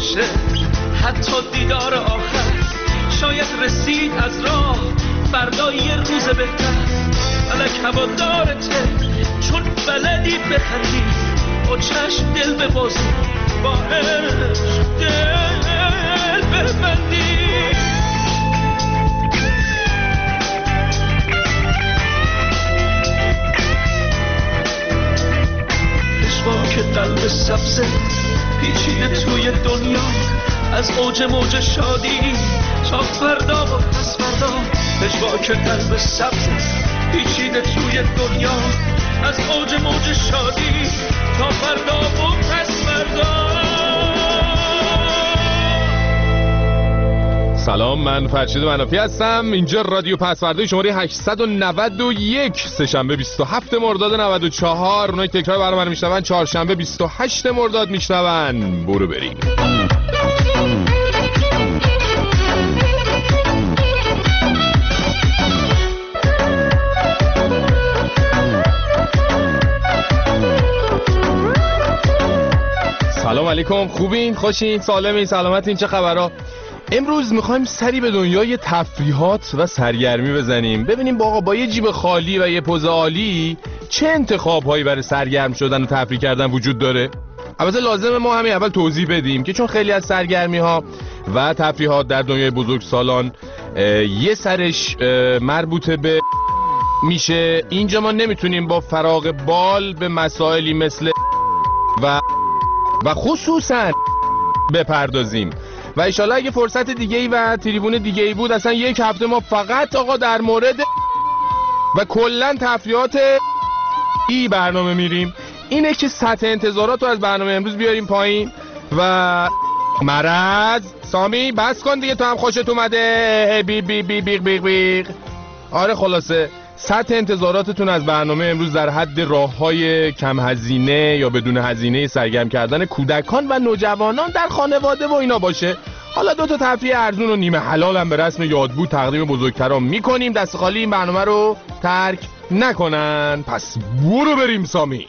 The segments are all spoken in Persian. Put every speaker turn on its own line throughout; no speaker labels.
باشه حتی دیدار آخر، شاید رسید از راه فردا یه روز بهتر. فلک هوادارته چون بلدی بخندی، با چشم دل ببازی، با عشق دل ببندی. که قلب سبزه پیچیده توی دنیا، از اوج موج شادی تا فردا و پس فردا. پژواک قلب سبزه پیچیده توی دنیا، از اوج موج شادی تا فردا و پس فردا.
سلام، من فرشید منافی هستم. اینجا رادیو پسورده شماره 891، سه‌شنبه 27 مرداد 94. اونایی که تکرار برنامه رو میشنون چهارشنبه 28 مرداد میشنون. برو بریم. سلام علیکم، خوبین؟ خوشین؟ سالمین؟ سلامتین؟ چه خبرها؟ امروز میخوایم سری به دنیای تفریحات و سرگرمی بزنیم، ببینیم با یه جیب خالی و یه پوز عالی چه انتخاب‌هایی برای سرگرم شدن و تفریح کردن وجود داره. البته لازمه ما همین اول توضیح بدیم که چون خیلی از سرگرمی‌ها و تفریحات در دنیای بزرگسالان یه سرش مربوط به میشه، اینجا ما نمیتونیم با فراغ بال به مسائلی مثل و خصوصا بپردازیم و ایشالا اگه فرصت دیگه‌ای و تریبون دیگه‌ای بود اصلا یک هفته ما فقط آقا در مورد و کلن تفریحات برنامه میریم. اینه که سطح انتظارات رو از برنامه امروز بیاریم پایین و مرض سامی بس کن دیگه، تو هم خوشت اومده بیق بیق بیق بیق بیق. آره خلاصه سطح انتظاراتتون از برنامه امروز در حد راه‌های کم هزینه یا بدون هزینه سرگرم کردن کودکان و نوجوانان در خانواده و اینا باشه. حالا دو تا تفریح ارزون و نیمه حلال هم به رسم یادبود تقدیم بزرگتران میکنیم. دست خالی این برنامه رو ترک نکنن. پس برو بریم سامی.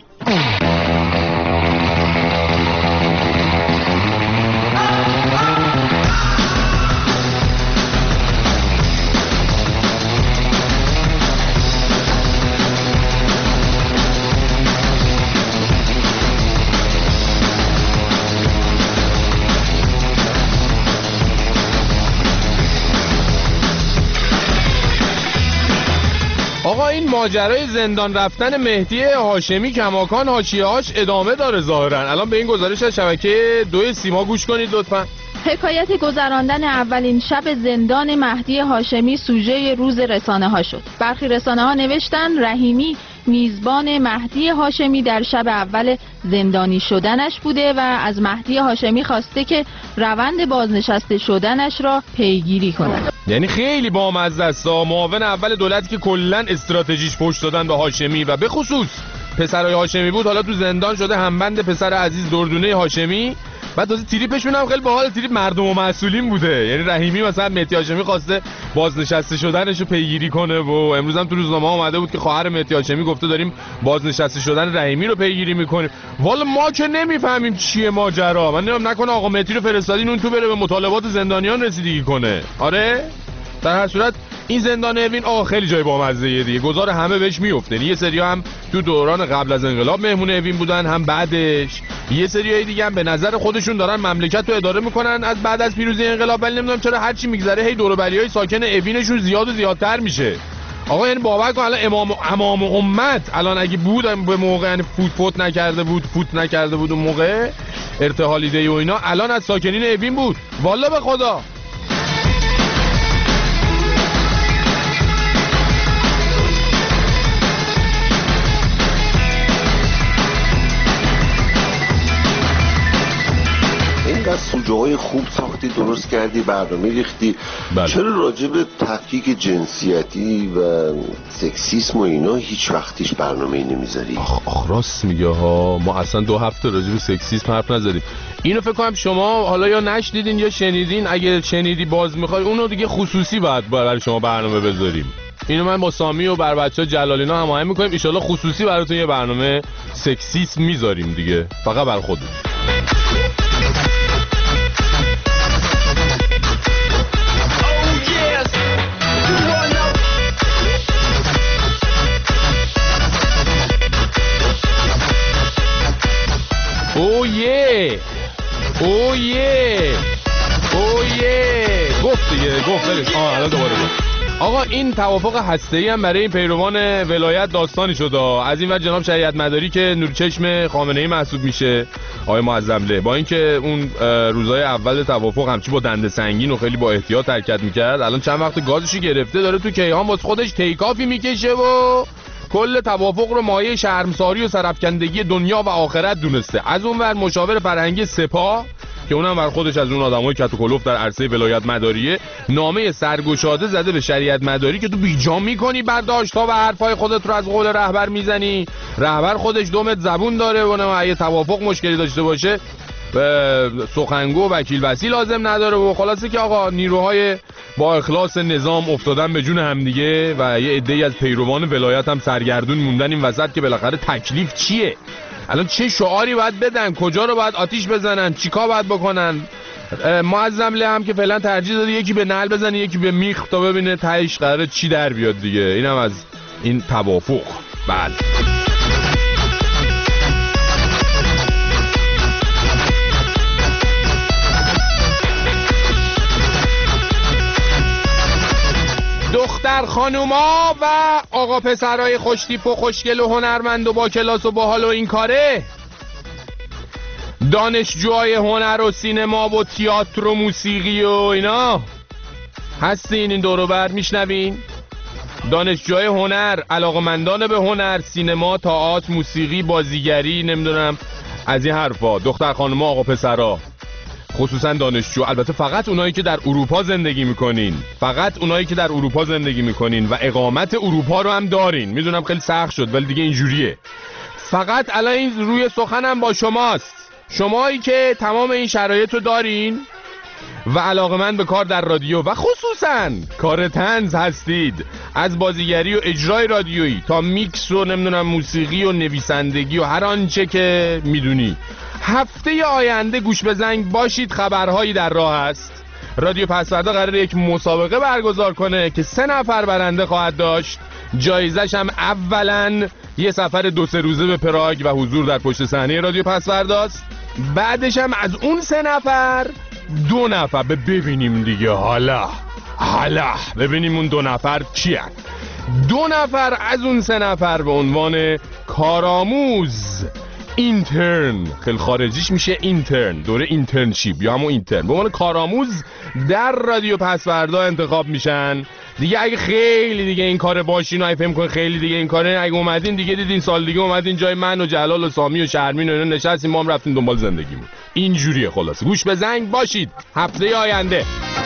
آقا این ماجرای زندان رفتن مهدی هاشمی کماکان حاشیه‌هاش ادامه داره ظاهرا. الان به این گزارش از شبکه 2 سیما گوش کنید لطفاً.
حکایت گذراندن اولین شب زندان مهدی هاشمی سوژه روز رسانه‌ها شد. برخی رسانه‌ها نوشتن رحیمی میزبان مهدی هاشمی در شب اول زندانی شدنش بوده و از مهدی هاشمی خواسته که روند بازنشسته شدنش را پیگیری کند.
یعنی خیلی بامزه است. معاون اول دولت که کلا استراتژیش پشت دادن به هاشمی و به خصوص پسرای هاشمی بود، حالا تو زندان شده همبند پسر عزیز دردونه هاشمی. بعد تازه تریپشون هم خیلی باحال، تریپ مردم و مسئولین بوده. یعنی رحیمی مثلا مهدی هاشمی خواسته بازنشسته شدنش رو پیگیری کنه و امروز هم تو روزنامه اومده بود که خواهر مهدی هاشمی گفته داریم بازنشسته شدن رحیمی رو پیگیری میکنیم. والا ما که نمیفهمیم چیه ماجرا. من نمیدونم نکنه آقا مهدی رو فرستادین اون تو بره به مطالبات زندانیان رسیدگی کنه. آره در هر صورت این زندان اوین آقا خیلی جای بامزه‌ایه دیگه، گذار همه بهش میفته. یه سری هم تو دوران قبل از انقلاب مهمون اوین بودن، هم بعدش. یه سریای دیگه هم به نظر خودشون دارن مملکت رو اداره میکنن از بعد از پیروزی انقلاب، ولی نمیدونم چرا هر چی میگذره هی دور و بریای ساکن اوینشون زیاد و زیادتر میشه. آقا یعنی باور کن الان امام امت الان اگه بود به موقع یعنی فوت نکرده بود اون موقع ارتحالی دی و اینا، الان از ساکنین اوین بود. والله به خدا.
سوژه های خوب ساختی، درست کردی، برنامه ریختی.
بله.
چرا راجع به تفکیک جنسیتی و سکسیسم و اینا هیچ وقتیش برنامه‌ای نمیذاری؟
آخ راست میگه ها، ما اصلا 2 هفته راجع به سکسیسم حرف نزدیم. اینو فکر کنم شما حالا یا نشنیدین یا شنیدین. اگه شنیدی باز میخوای اونو دیگه خصوصی باید برای شما برنامه بذاریم. اینو من با سامی و بر بچه‌ها جلالینا هماهنگ میکنیم، ان شاءالله خصوصی براتون یه برنامه سکسیسم میذاریم دیگه، فقط برای خودتون. اویه گفت دیگه گفت برش. الان دوباره گفت. آقا این توافق هسته‌ای هم برای این پیروان ولایت داستانی شده. از این ور جناب شریعت مداری که نورچشم خامنه‌ای محسوب میشه، آقای معظمله، با اینکه اون روزهای اول توافق همچی با دنده سنگین و خیلی با احتیاط حرکت میکرد، الان چند وقت گازشو گرفته داره تو کیهان واسه خودش تیکافی میکشه و کل توافق رو مایه شرمساری و سرفکندگی دنیا و آخرت دونسته. از اون ور مشاور فرهنگی سپاه که اونم بر خودش از اون آدمای کت و کلوف در عرصه ولایت مداریه، نامه سرگشاده زده به شریعت مداری که تو بیجام میکنی برداشت‌ها و حرفای خودت رو از قول رهبر میزنی. رهبر خودش دومت زبون داره و اگه توافق مشکلی داشته باشه سخنگو و وکیل وصی لازم نداره. و خلاصه که آقا نیروهای با اخلاص نظام افتادن به جون همدیگه و یه عده‌ای از پیروان ولایت هم سرگردون موندن این وسط که بالاخره تکلیف چیه، الان چه شعاری باید بدن، کجا رو باید آتیش بزنن، چیکار باید بکنن. معظمله هم که فعلا ترجیح داده یکی به نعل بزنه یکی به میخ تا ببینه تهش قراره چی در بیاد دیگه. اینم از این توافق. بله دختر خانوما و آقا پسرای خوشتیپ و خوشگل و هنرمند و با کلاس و باحال و این کاره، دانشجوهای هنر و سینما و تئاتر و موسیقی و اینا هستین این دورو بر میشنوین؟ دانشجوهای هنر، علاقمندان به هنر، سینما، تئاتر، موسیقی، بازیگری، نمیدونم از این حرفا، دختر خانوما، آقا پسرا، خصوصا دانشجو، البته فقط اونایی که در اروپا زندگی میکنین، فقط اونایی که در اروپا زندگی میکنین و اقامت اروپا رو هم دارین. میدونم خیلی سخت شد ولی دیگه اینجوریه. فقط الان این روی سخنم با شماست، شمایی که تمام این شرایط رو دارین و علاقمند به کار در رادیو و خصوصا کار طنز هستید، از بازیگری و اجرای رادیویی تا میکس و نمیدونم موسیقی و نویسندگی و هر آنچه که میدونی. هفته آینده گوش به زنگ باشید، خبرهایی در راه است. رادیو پسوردا قراره یک مسابقه برگزار کنه که 3 نفر برنده خواهد داشت. جایزش هم اولا یه سفر 2-3 روزه به پراگ و حضور در پشت صحنه رادیو پسورداست. بعدش هم از اون 3 نفر 2 نفر ببینیم دیگه، حالا ببینیم اون 2 نفر کیه. 2 نفر از اون 3 نفر به عنوان کارآموز اینترن، خیلی خارجیش میشه اینترن، دوره اینترنشیپ یا همون اینترن، به عنوان کارآموز در رادیو پسوردا انتخاب میشن. دیگه اگه خیلی دیگه این کار باشین و اگه فهم کنین خیلی دیگه این کاره، اگه اومدین دیگه دیدین سال دیگه اومدین جای من و جلال و سامی و شرمین و اینا نشستیم، ما هم رفتیم دنبال زندگیمون. اینجوریه. خلاصه گوش به زنگ باشید هفته آینده.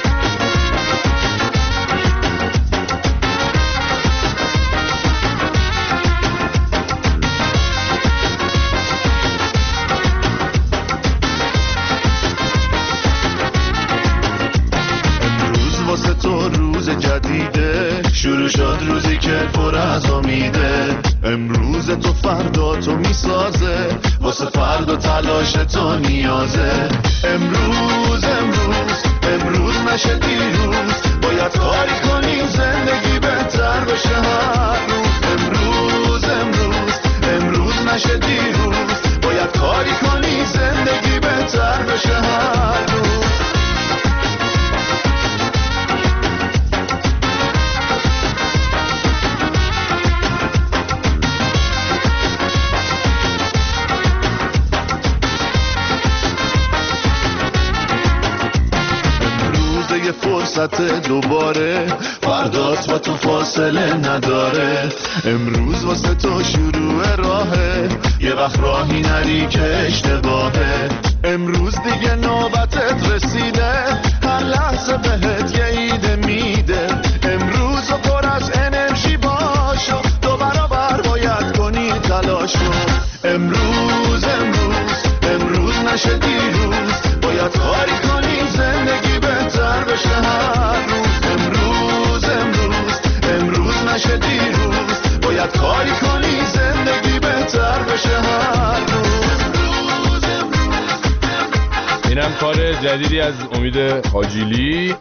شروع شد روزی که پر از امیده، امروز تو فردا تو میسازه، واسه فردا تلاش تو نیازه. امروز نشه دیروز، باید کاری کنی زندگی بهتر بشه هر روز. امروز نشه دیروز، باید کاری کنی زندگی بهتر بشه هر روز. فرصت دوباره، فردات با تو فاصله نداره. امروز واسه تو شروع راهه، یه وقت راهی نری که اشتباهه. امروز دیگه نوبتت رسیده، هر لحظه بهت یه ایده میده. امروز و پر از انرژی باشو، 2 برابر باید کنی تلاشو. امروز نشه دیروز، باید کاری کنی زندگی بهتر بشه هر روز. امروز نشه دیروز، باید کاری کنی زندگی بهتر بشه هر روز.
اینم کار جدیدی از امید حاجیلی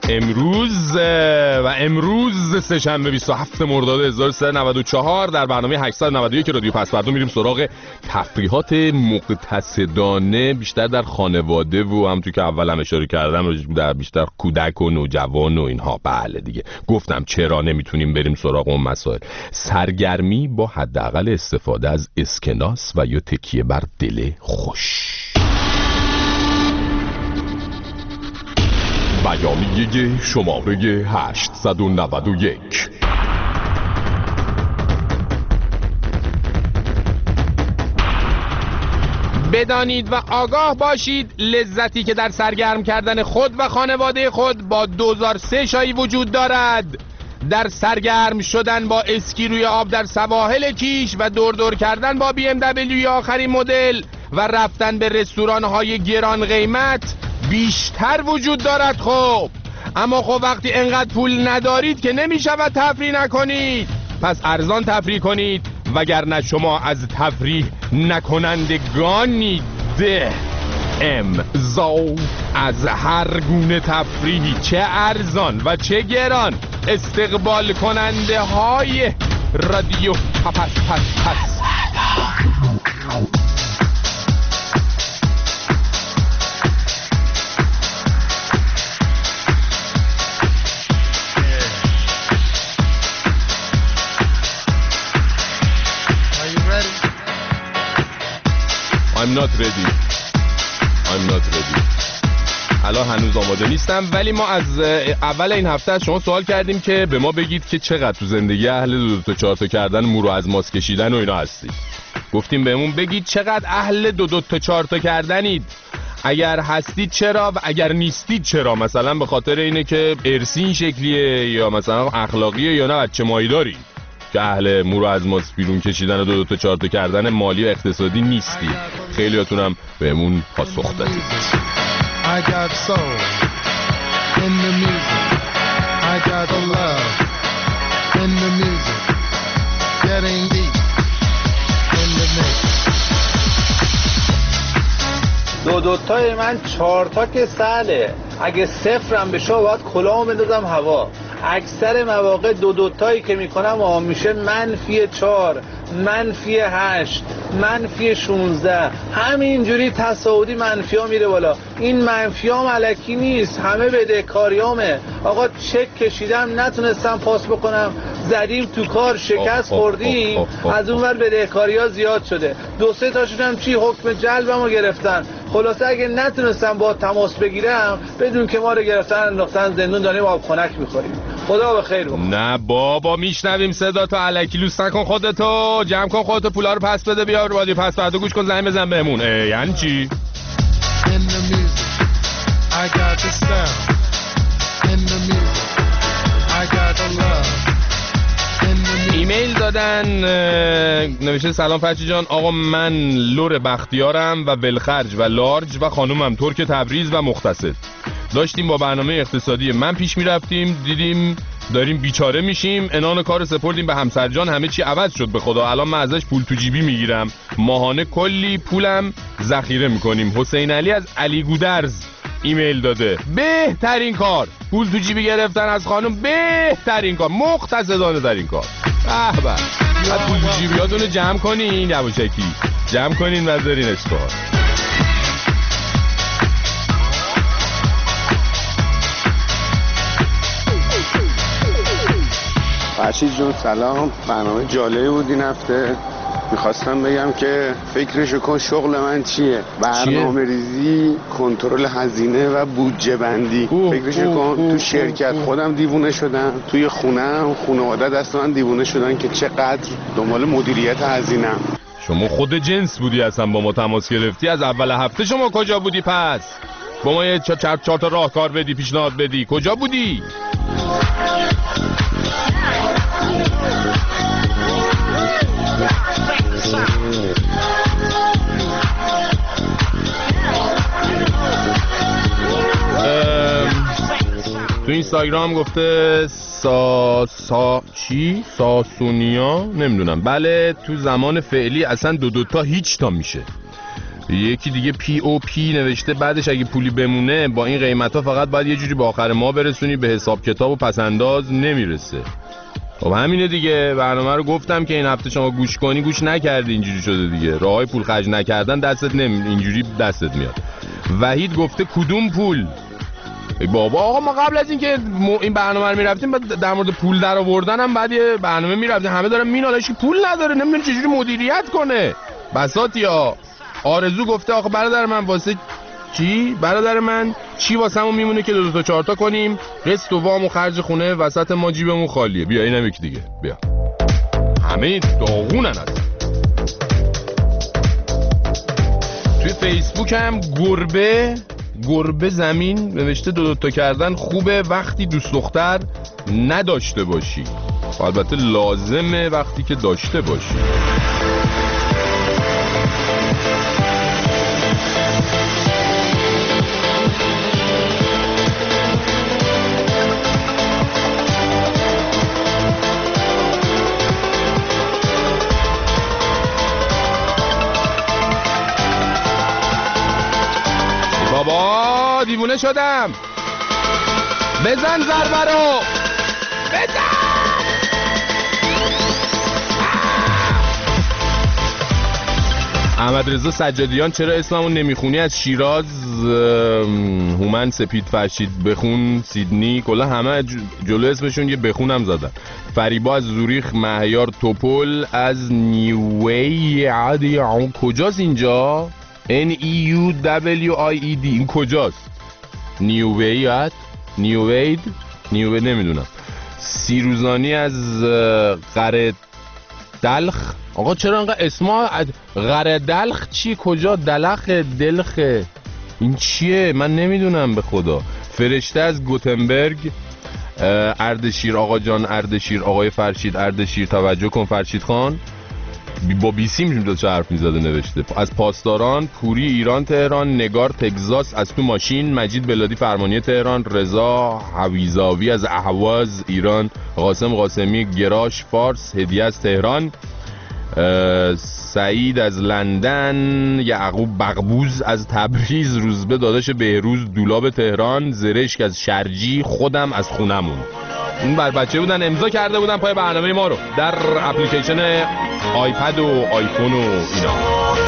امروز سه‌شنبه 27 مرداد 1394 در برنامه 891 رادیو پس‌فردا میریم سراغ تفریحات مقتصدانه بیشتر در خانواده و همونطور که اول هم اشاره کردم در بیشتر کودک و نوجوان و اینها. بله دیگه گفتم چرا نمیتونیم بریم سراغ اون مسائل. سرگرمی با حداقل استفاده از اسکناس و یا تکیه بر دل خوش. بیانیه شماره 891. بدانید و آگاه باشید لذتی که در سرگرم کردن خود و خانواده خود با 2003 شایی وجود دارد. در سرگرم شدن با اسکی روی آب در سواحل کیش و دور کردن با BMW آخرین مدل و رفتن به رستوران‌های گران قیمت بیشتر وجود دارد. خب اما خب وقتی انقدر پول ندارید که نمیشود تفریح نکنید، پس ارزان تفریح کنید وگرنه شما از تفریح نکنندگانید. امضا از هر گونه تفریحی چه ارزان و چه گران استقبال کننده های رادیو پس. I'm not ready. الان هنوز آماده نیستم، ولی ما از اول این هفته از شما سوال کردیم که به ما بگید که چقدر تو زندگی اهل 2 تا 4 تا کردن مو از ماست کشیدن و اینا هستید. گفتیم بهمون بگید چقدر اهل 2 تا 4 تا کردنید، اگر هستید چرا و اگر نیستید چرا. مثلا به خاطر اینه که ارثی این شکلیه یا مثلا اخلاقیه یا نه بچه مایی دارید که اهل مو از ماست بیرون کشیدن و 2 تا 4 تا کردن مالی و اقتصادی نیستید. خیلیاتونم بهمون پاسخ دادید.
I got soul in the music. I got the love in the music. Getting deep in the mix.
دو تای من 4 تا که سهله. اگه صفرم بشه باید کلاهو بندازم هوا. اکثر مواقع 2 تایی که میکنم میشه -4 -8 -16 همینجوری تصاعدی منفیا میره بالا. این منفیام الکی نیست، همه بدهکاریامه. آقا چک کشیدم نتونستم پاس بکنم، زدیم تو کار شکست خوردیم، از اون ور بدهکاریا زیاد شده. 2-3 تاشون هم چی حکم جلبمو گرفتن. خلاصه اگه نتونستم با تماس بگیرم بدون که ما رو گرفتن انداختن زندون، داریم آب خنک میخوریم. خدا بخیر بکن.
نه بابا میشنویم صدا تو الکی لوس نکن، خودتو جمع کن، خودتو پولا رو پس بده، بیا رادیو پس فردا گوش کن، زنگ بزن بهمون. یعنی چی؟ ایمیل دادن نوشته سلام فرشی جان، آقا من لور بختیارم و ولخرج و لارج و خانومم ترک تبریز و مقتصد. داشتیم با برنامه اقتصادی من پیش میرفتیم، دیدیم داریم بیچاره میشیم، انان کار سپردیم به همسر جان، همه چی عوض شد به خدا. الان من ازش پول تو جیبی میگیرم، ماهانه کلی پولم ذخیره میکنیم. حسین علی از علی گودرز ایمیل داده بهترین کار پول تو جیبی گرفتن از خانم، بهترین کار، مقتصدانه در این کار. به به، پول تو جیبیاتونو جمع کنین، یواشکی جمع کنین و بذارینش تو.
فرشید جون سلام، برنامه جالبی بود این هفته. میخواستم بگم که فکرشو کن شغل من چیه؟ برنامه ریزی، کنترل هزینه و بودجه بندی. فکرشو کن تو شرکت خودم دیوونه شدم، توی خونم خانواده دست من دیوونه شدن که چقدر دنبال مدیریت هزینه‌ام.
شما خود جنس بودی اصلا با ما تماس گرفتی؟ از اول هفته شما کجا بودی پس؟ با ما یه 4 تا راهکار بدی، پیشنهاد بدی، کجا بودی؟ تو اینستاگرام گفته ساسونیا نمیدونم. بله تو زمان فعلی اصلا 2 تا هیچ تا میشه. یکی دیگه POP نوشته بعدش اگه پولی بمونه با این قیمتا فقط باید یه جوری به آخر ماه برسونی، به حساب کتاب و پسنداز نمیرسه. خب همینه دیگه، برنامه رو گفتم که این هفته شما گوش کنی، گوش نکردی، اینجوری شده دیگه. راههای پول خرج نکردن دستت اینجوری دستت میاد. وحید گفته کدوم پول؟ بابا آقا ما قبل از اینکه این برنامه رو میرفتیم در مورد پول در آوردن هم بعد یه برنامه میرفتیم، همه دارن مینالش که پول نداره، نمیدونه چجوری مدیریت کنه. بساطیا. آرزو گفته آخه برادر من واسه چی؟ برادر من چی واسمون میمونه که 2 تا 4 تا کنیم، قسط و وام و خرج خونه وسط ما جیبمون خالیه. بیا اینم یکی دیگه، بیا. همه داغونن اصلا. توی فیسبوک هم گربه زمین نوشته 2 تا کردن خوبه وقتی دوست دختر نداشته باشی، البته لازمه وقتی که داشته باشی. بابا دیوونه شدم، بزن ضربه رو، بزن. احمد رضا سجادیان چرا اسممو نمیخونی؟ از شیراز، هومن سپید فرشید بخون، سیدنی، کلا همه جلو اسمشون یه بخونم زدن. فریبا از زوریخ، مهیار توپل از نیوی عادی. کجاست اینجا؟ NEUWIED این کجاست؟ نیوید نمیدونم. سیروزانی از قره دلخ. آقا چرا انقدر اسما قره دلخ چی؟ کجا؟ دلخ دلخ این چیه؟ من نمیدونم به خدا. فرشته از گوتنبرگ. اردشیر آقا جان، اردشیر آقای فرشید، اردشیر توجه کن فرشید خان با بیسی میشون چه حرف میزده نوشته. از پاسداران، پوری ایران تهران، نگار تگزاس از تو ماشین، مجید بلادی فرمانی تهران، رضا حویزاوی از اهواز ایران، قاسم قاسمی گراش فارس، هدیه از تهران، سعید از لندن، یعقوب بغبوز از تبریز، روزبه داداش بهروز دولاب تهران، زرشک از شرجی، خودم از خونمون. این بر بچه بودن امضا کرده بودن پای برنامه ما رو در اپلیکیشن آیپد و آیفون و اینا.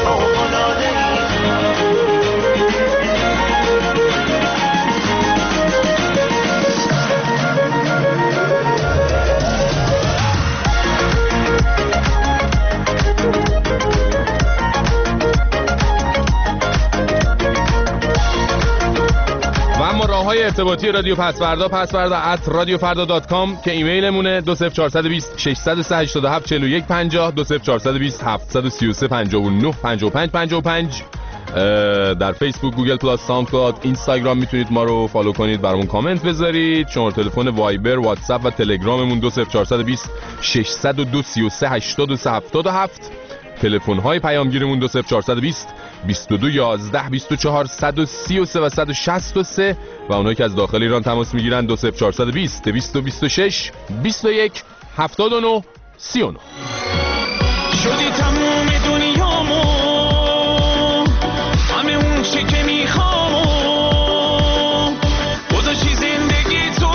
راههای ارتباطی رادیو پسوردا @radiofarda.com که ایمیلمونه 20420 603 87 41 50 20420 733 59 55 55. در فیسبوک، گوگل پلاس، ساوند کلاود، اینستاگرام میتونید ما رو فالو کنید، برامون کامنت بذارید. شماره تلفن وایبر، واتساپ و تلگراممون 20420 602 33 83 77. تلفن های پیامگیرمون 20420 22 11 24 133 و 163 و اونایی که از داخل ایران تماس میگیرن 20420 226 21 79 39.
شدی تموم دنیامو، همه اون چی که میخوامو، گذاشتی زندگی تو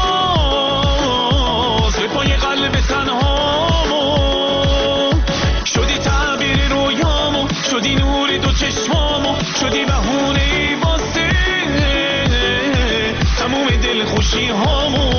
باز به پای قلب تنهامو، شدی تعبیر رویامو، شدی نور دو چشمامو، شدی بهونه واسه تموم دل خوشی هامو.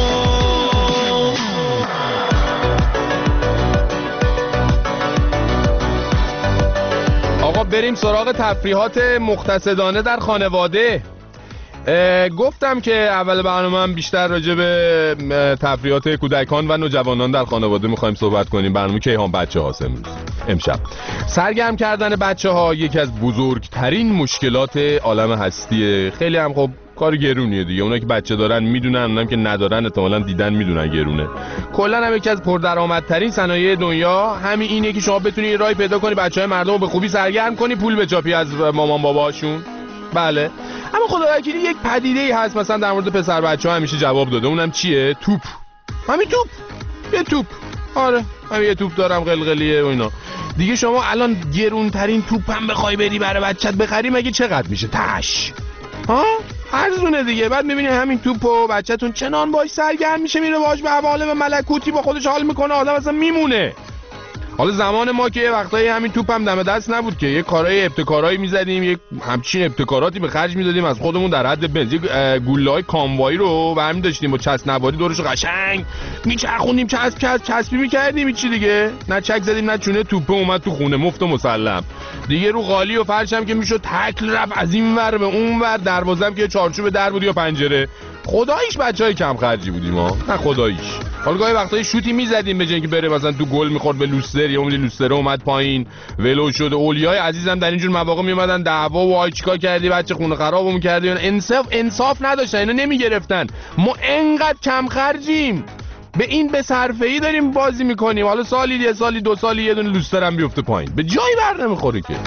آقا بریم سراغ تفریحات مقتصدانه در خانواده. گفتم که اول برنامه هم بیشتر راجع به تفریحات کودکان و نوجوانان در خانواده میخوایم صحبت کنیم. برنامه کیهان بچه هاست امشب. سرگرم کردن بچه ها یکی از بزرگترین مشکلات عالم هستیه. خیلی هم خب کار گرونیه دیگه. اونا که بچه دارن میدونن، اونام که ندارن احتمالاً دیدن میدونن گرونه. کلا هم یکی از پردرآمدترین صنایع دنیا همین اینه که شما بتونی یه راهی پیدا کنی بچهای مردم رو به خوبی سرگرم کنی، پول بچاپی از مامان باباشون. بله. اما خدا وکیلی یک پدیده‌ای هست مثلا در مورد پسر بچه‌ها همیشه جواب داده، اونم چیه؟ توپ. همین توپ. یه توپ. آره من یه توپ دارم قلقلیه و اینا دیگه. شما الان گرونترین توپم بخوای بری برای بچت بخری مگه چقدر میشه؟ تاش ها ارزونه دیگه. بعد میبینی همین توپو بچه‌تون چنان باش سرگرم میشه، میره باش به عوالم ملکوتی با خودش حال میکنه، آدم اصلا میمونه. حالا زمان ما که یه وقتایی همین توپم دم دست نبود که یه کارهای ابتکارایی میزدیم، یه همچین ابتکاراتی به خرج میدادیم از خودمون در حد بنز. گوله‌های کاموایی رو برمی داشتیم با چسب‌نواری دورش قشنگ میچرخوندیم، چسبی میکردیم، چی دیگه نه چک زدیم نه چونه، توپه اومد تو خونه مفت و مسلم دیگه. رو قالی و فرش هم که میشد تکل رفت از این ور به اون ور، دروازه که چارچوب در بود یا پنجره. خداییش بچهای کم خرجی بودیم ما، نه خداییش. حالا گاهی وقتایی شوتی میزدیم به جای اینکه بره مثلا تو گل میخورد به لوستر، یا اون لوستر اومد پایین ولو شد. اولیای عزیزم در اینجور مواقع میومدن دعوا و آی چیکار کردی بچه خونه خرابمون کردی، انصاف نداشتن، اینو نمیگرفتن. ما انقدر کم خرجیم به این به صرفه‌ای داریم بازی میکنیم، حالا سالی یه سالی دو سالی یه دونه لوستر هم بیفته پایین، به جایی بر نمیخوره که.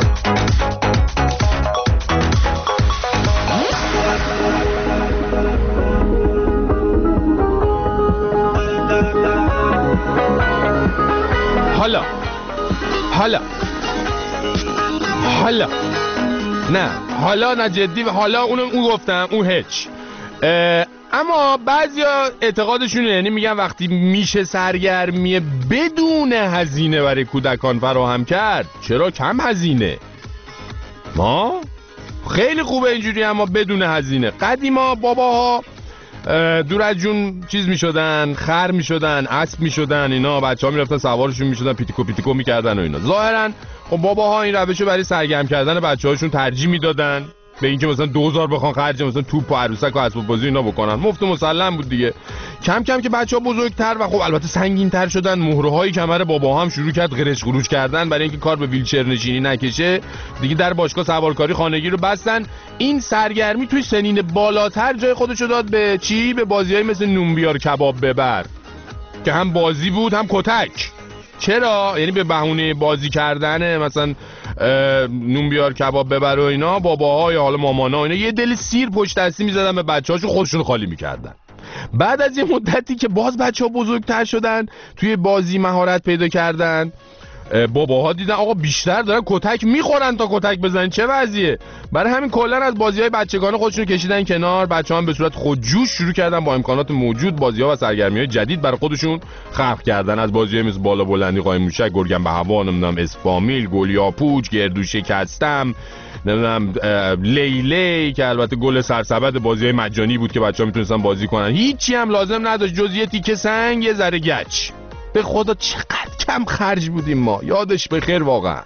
حالا نه جدی، حالا اون گفتم اون هیچ. اما بعضیا اعتقادشونه، یعنی میگن وقتی میشه سرگرمی بدون هزینه برای کودکان فراهم کرد چرا کم هزینه؟ ما خیلی خوبه اینجوری، اما بدون هزینه. قدیما باباها دور از جون چیز میشدن، خر میشدن، اسب میشدن، اینا بچه‌ها میرفتن سوارشون میشدن، پیتیکو میکردن و اینا. ظاهرا خب باباها این روشو برای سرگرم کردن بچه‌هاشون ترجیح میدادن به اینکه مثلا 2000 بخوان خرج مثلا توپ و عروسک و اسباب بازی اینا بکنن، مفت و مسلم بود دیگه. کم کم که بچه‌ها بزرگتر و خب البته سنگین‌تر شدن، مهره‌های کمر بابا هم شروع کرد قرش قروش کردن برای اینکه کار به ویلچر نشینی نکشه دیگه. در باشگاه سوارکاری خانگی رو بستن. این سرگرمی توی سنین بالاتر جای خودشو داد به چی؟ به بازی‌های مثل نون بیار کباب ببر که هم بازی بود هم کتک. چرا؟ یعنی به بهونه بازی کردن مثلا نون بیار کباب ببر و اینا باباها یا حالا مامانا اینا یه دل سیر پشت دستی می‌زدن به بچه‌هاشون، خودشون خالی می‌کردن. بعد از یه مدتی که باز بچه‌ها بزرگتر شدن، توی بازی مهارت پیدا کردن، باباها دیدن آقا بیشتر دارن کتک میخورن تا کتک بزنن، چه وضعیه؟ برای همین کلا از بازی‌های بچگانه خودشون کشیدن کنار. بچه‌ها به صورت خودجوش شروع کردن با امکانات موجود بازی‌ها و سرگرمی‌های جدید برای خودشون خلق کردن. از بازی‌های مثل بالا بلندی، قایم موشک، گرگم به هوا، نمیدونم اسفامیل، گلیا پوچ، گردو شکستم، نمیدونم لیلی که البته گل سرسبد بازی‌های مجانی بود که بچه‌ها میتونستن بازی کنن. هیچی هم لازم نداشت جز یه تیکه سنگ، یه ذره گچ. به خدا چقدر کم خرج بودیم ما، یادش بخیر واقعا.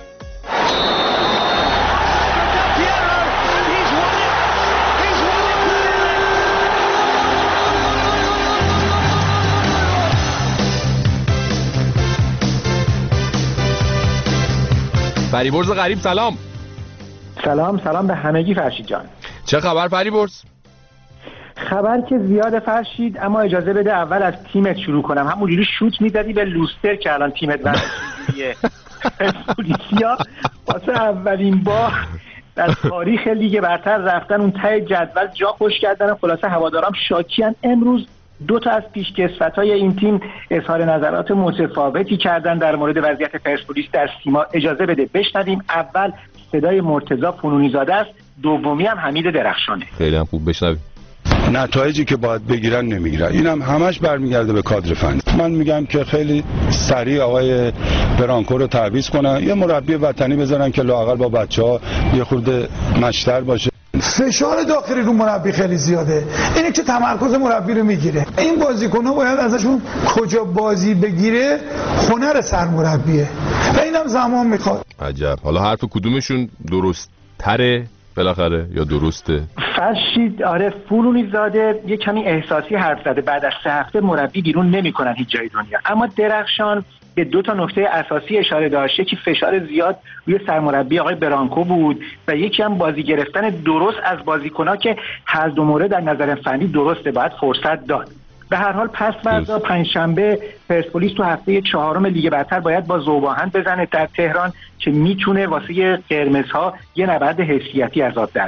فریبرز غریب سلام.
سلام به همگی فرشید جان.
چه خبر فریبرز؟
خبر که زیاده فرشید، اما اجازه بده اول از تیمت شروع کنم. همونجوری شوت میدادی به لوستر که الان تیمت واسه پرسپولیسیا واسه اولین بار در تاریخ لیگ برتر رفتن اون ته جدول جا خوش کردن. خلاصه هوادارام شاکیان. امروز دو تا از پیشکسوتای این تیم اظهار نظرات متفاوتی کردن در مورد وضعیت پرسپولیس در سیما. اجازه بده بشنویم. اول صدای مرتضی فنونی زاده است، دومی هم حمید درخشانه.
خیلی هم خوب بشنویم.
نتایجی که باید بگیرن نمیگیرن، اینم همش برمیگرده به کادر فنی. من میگم که خیلی سریع آقای برانکو رو تعویض کنن، یه مربی وطنی بذارن که لااقل با بچه‌ها یه خورده مشتر باشه.
فشار داخلی رو مربی خیلی زیاده، اینه که تمرکز مربی رو میگیره. این بازیکن‌ها باید ازشون کجا بازی بگیره هنر سرمربیه و اینم زمان میخواد.
عجب. حالا حرف کدومشون درست تره بالاخره یا درسته؟
فرشید آره، فنونی زاده یه کمی احساسی حرف زده. بعد از 3 هفته مربی بیرون نمی‌کنن هیچ جای دنیا. اما درخشان به 2 تا نکته اساسی اشاره داشت. یکی فشار زیاد روی سرمربی آقای برانکو بود و یکی هم بازی گرفتن درست از بازیکن‌ها که هر دو مورد در نظر فنی درسته، باید فرصت داد. به هر حال پس فردا پنجشنبه پرسپولیس تو هفته 4 لیگ برتر باید با ذوب‌آهن بزنه در تهران که میتونه واسه قرمزها یه نبرد حیثیتی از آب در بیاره.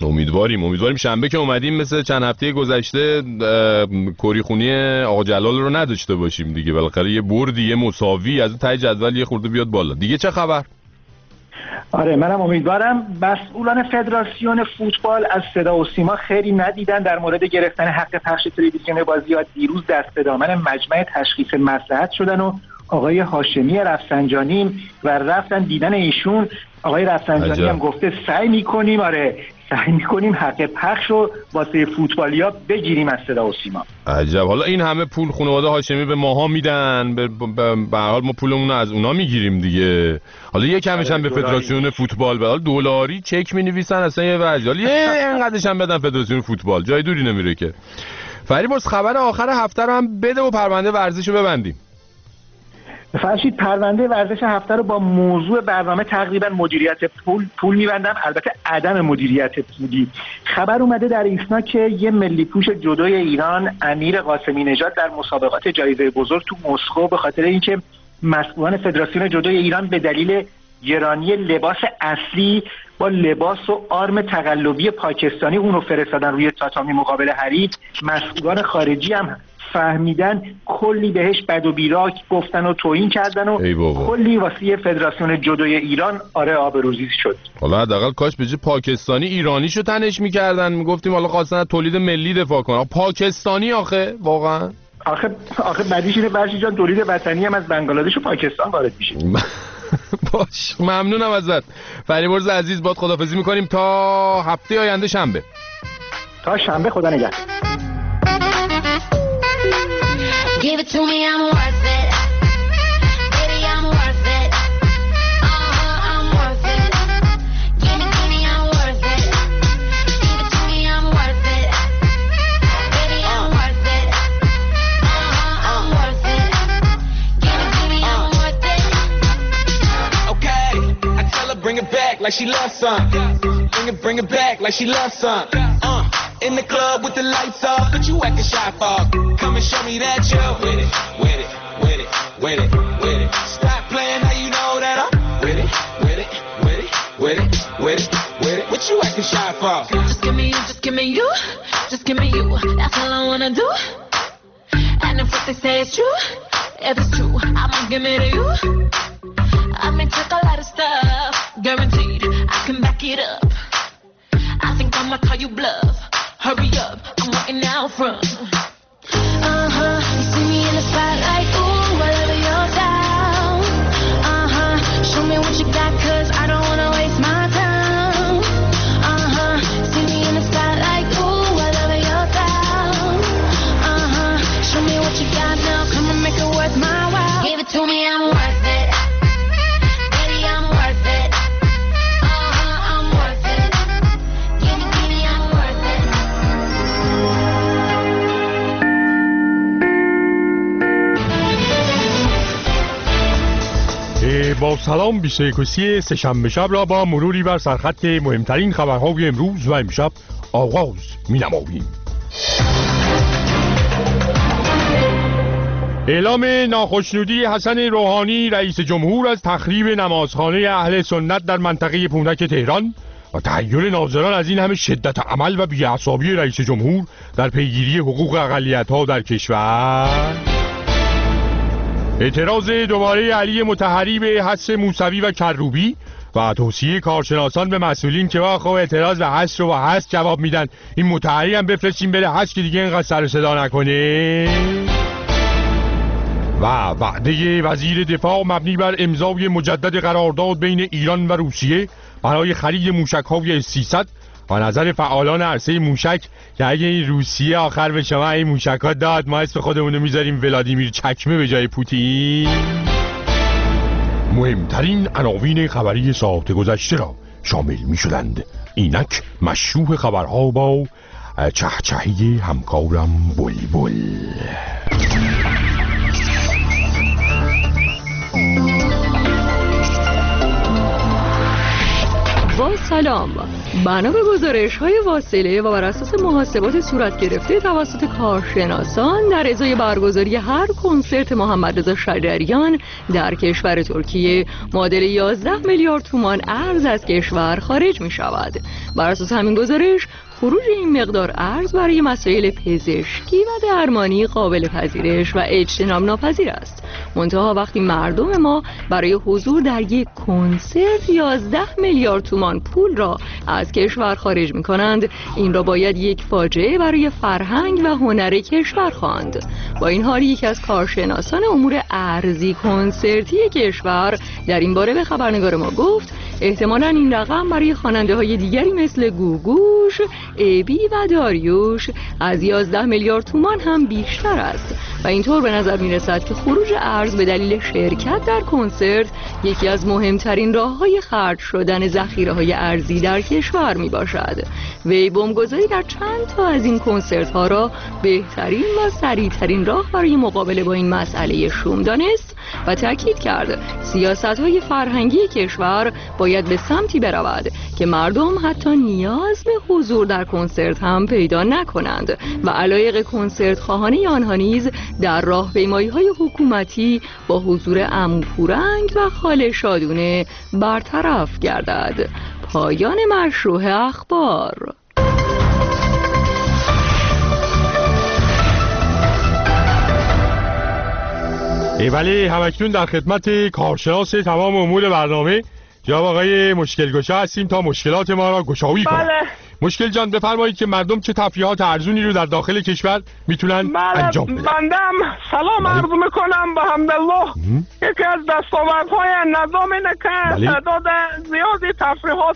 امیدواریم شنبه که اومدیم مثل چند هفته گذشته کریخونی آقا جلال رو نداشته باشیم دیگه. بالاخره یه بردی، یه مساوی از ته جدول یه خورده بیاد بالا. دیگه چه خبر؟
آره منم امیدوارم. مسئولان فدراسیون فوتبال از صدا و سیما خیری ندیدن در مورد گرفتن حق پخش تلویزیونی بازی‌ها. دیروز دست به دامن مجمع تشخیص مصلحت شدن و آقای هاشمی رفسنجانی و رفتن دیدن ایشون. آقای رفسنجانی هم گفته سعی میکنیم حق پخش رو واسه فوتبالیا بگیریم از صدا و سیما.
عجب. حالا این همه پول خانواده هاشمی به ماها میدن، به هر حال ما پولمون رو از اونا میگیریم دیگه. حالا یه کمش هم به فدراسیون فوتبال به حال دلاری چک مینویسن اصلا یه وجه. اینقدرش هم بدن فدراسیون فوتبال، جای دوری نمیره که. فریبرز خبر آخر هفته رو هم بده و پرونده ورزش رو ببندیم.
فرشید پرونده ورزش هفته رو با موضوع برنامه تقریبا مدیریت پول میبندم، البته عدم مدیریت پولی. خبر اومده در ایسنا که یه ملی پوش جودوی ایران امیر قاسمی نژاد در مسابقات جایزه بزرگ تو مسکو به خاطر اینکه مسئولان فدراسیون جودوی ایران به دلیل گرانی لباس اصلی با لباس و آرم تقلبی پاکستانی اونو فرستادن روی تاتامی مقابل حریف، مسئولان خارجی هم فهمیدن کلی بهش بد و بیراک گفتن و توهین کردن و کلی واسه فدراسیون جودوی ایران آبروریزی شد.
حالا حداقل کاش به جای پاکستانی ایرانیشو تنش می‌کردن، میگفتیم حالا خواستن تولید ملی دفاع کنن. پاکستانی آخه واقعا
آخه بعدیش اینه برشی جان تولید وطنی هم از بنگلادش و پاکستان وارد میشه.
باش ممنونم ازت فریبرز عزیز. باد خداحافظی میکنیم تا هفته آینده شنبه.
تا شنبه خدا نگهدار.
Give it to me, I'm worth it. Baby, I'm worth it. I'm worth it. Give it to me, I'm worth it. Give it to me, I'm worth it. Baby, I'm worth it. I'm worth it. Give it to me, I'm worth it.
Okay, I tell her bring it back like she loves some. Bring it back like she loves some. In the club with the lights off, but you acting shy for. Come and show me that you're with it, with it, with it, with it, with it. Stop playing, now you know that I'm with it, with it, with it, with it, with it, with it. What you acting shy for?
Just give me you, just give me you, just give me you. That's all I wanna do. And if what they say is true, if it's true, I'ma give it to you. I may take a lot of stuff, guaranteed I can back it up. I think I'ma call you bluff. Hurry up, I'm waiting out front. You see me in the spotlight, ooh, wherever you're down. Show me what you got, cause I don't wanna waste my time. See me in the spotlight, ooh, wherever you're down. Show me what you got now, come and make it worth my while. Give it to me, I'm worth it. Baby, I'm worth it. I'm worth it. Give it to me, I'm worth it.
با سلام 21 سه‌شنبه شب را با مروری بر سرخط مهمترین خبرهای امروز و امشب آغاز می‌نماییم. اعلام ناخشنودی حسن روحانی رئیس جمهور از تخریب نمازخانه اهل سنت در منطقه پونک تهران و تحیر ناظران از این همه شدت عمل و بی‌عصابی رئیس جمهور در پیگیری حقوق اقلیت‌ها در کشور. اعتراض دوباره علی مطهری به حذف موسوی و کروبی و توصیه کارشناسان به مسئولین که خب اعتراض به حذف رو با حذف جواب میدن، این مطهری هم بفرستیم بره حذف که دیگه اینقدر سر و صدا نکنه. و وعده وزیر دفاع مبنی بر امضای مجدد قرارداد بین ایران و روسیه برای خرید موشک‌های S-300 و نظر فعالان عرصه موشک که اگه این روسیه آخر به شما این موشک‌ها داد ما اسم خودمونو میذاریم ولادیمیر چکمه به جای پوتین. مهمترین عناوین خبری ساعت گذشته را شامل می‌شدند. اینک مشروح خبرها با چهچهی همکارم بلبل.
با سلام. بنا به گزارش‌های واصله و بر اساس محاسبات صورت گرفته توسط کارشناسان در ازای برگزاری هر کنسرت محمد رضا شجریان در کشور ترکیه معادل 11 میلیارد تومان ارز از کشور خارج می‌شود. بر اساس همین گزارش خروج این مقدار ارز برای مسائل پزشکی و درمانی قابل پذیرش و اجتناب ناپذیر است. منتها وقتی مردم ما برای حضور در یک کنسرت 11 میلیارد تومان پول را از کشور خارج می کنند، این را باید یک فاجعه برای فرهنگ و هنر کشور خواند. با این حال یکی از کارشناسان امور ارزی کنسرتی کشور در این باره به خبرنگار ما گفت احتمالاً این رقم برای خواننده های دیگری مثل گوگوش، ابی و داریوش از 11 میلیارد تومان هم بیشتر است و اینطور به نظر می رسد که خروج ارز به دلیل شرکت در کنسرت یکی از مهمترین راه‌های خرج شدن ذخیره‌های ارزی در کشور می باشد. وی بمبگذاری در چند تا از این کنسرت ها را بهترین و سریعترین راه برای مقابله با این مسئله شوم دانست و تاکید کرد سیاست‌های فرهنگی کشور باید به سمتی برود که مردم حتی نیاز به حضور در کنسرت هم پیدا نکنند و علایق کنسرت خواهانه آنها نیز در راهپیمایی‌های حکومتی با حضور عمو پورنگ و خاله شادونه برطرف گردد. پایان مشروع اخبار.
بله، همکنون در خدمت کارشناس تمام امور برنامه جناب آقای مشکلگشا هستیم تا مشکلات ما را گشایی کنند.
بله.
مشکل جان بفرمایید که مردم چه تفریحات ارزونی رو در داخل کشور میتونن انجام بدن.
بنده هم سلام عرض میکنم به حمدالله. یکی از دستاوردهای نظام اینه که تعداد زیادی تفریحات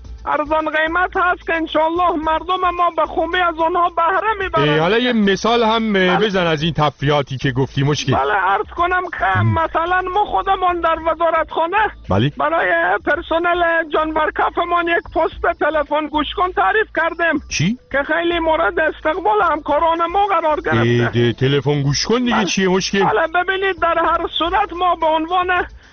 ارزان قیمت هست که انشالله مردم ما به خوبی از اونها بهره میبرن.
حالا یه مثال هم بزن از این تفریحاتی که گفتی مشکل.
بله، عرض کنم که مثلا ما خودمون در وزارتخانه برای پرسنل جانورکافمون یک پست تلفن گوش کن تعریف کردیم.
چی؟
که خیلی مورد استقبال همکاران ما قرار گرفته.
تلفن گوش کن دیگه چیه مشکل؟
بله، ببینید در هر صورت ما به عنوان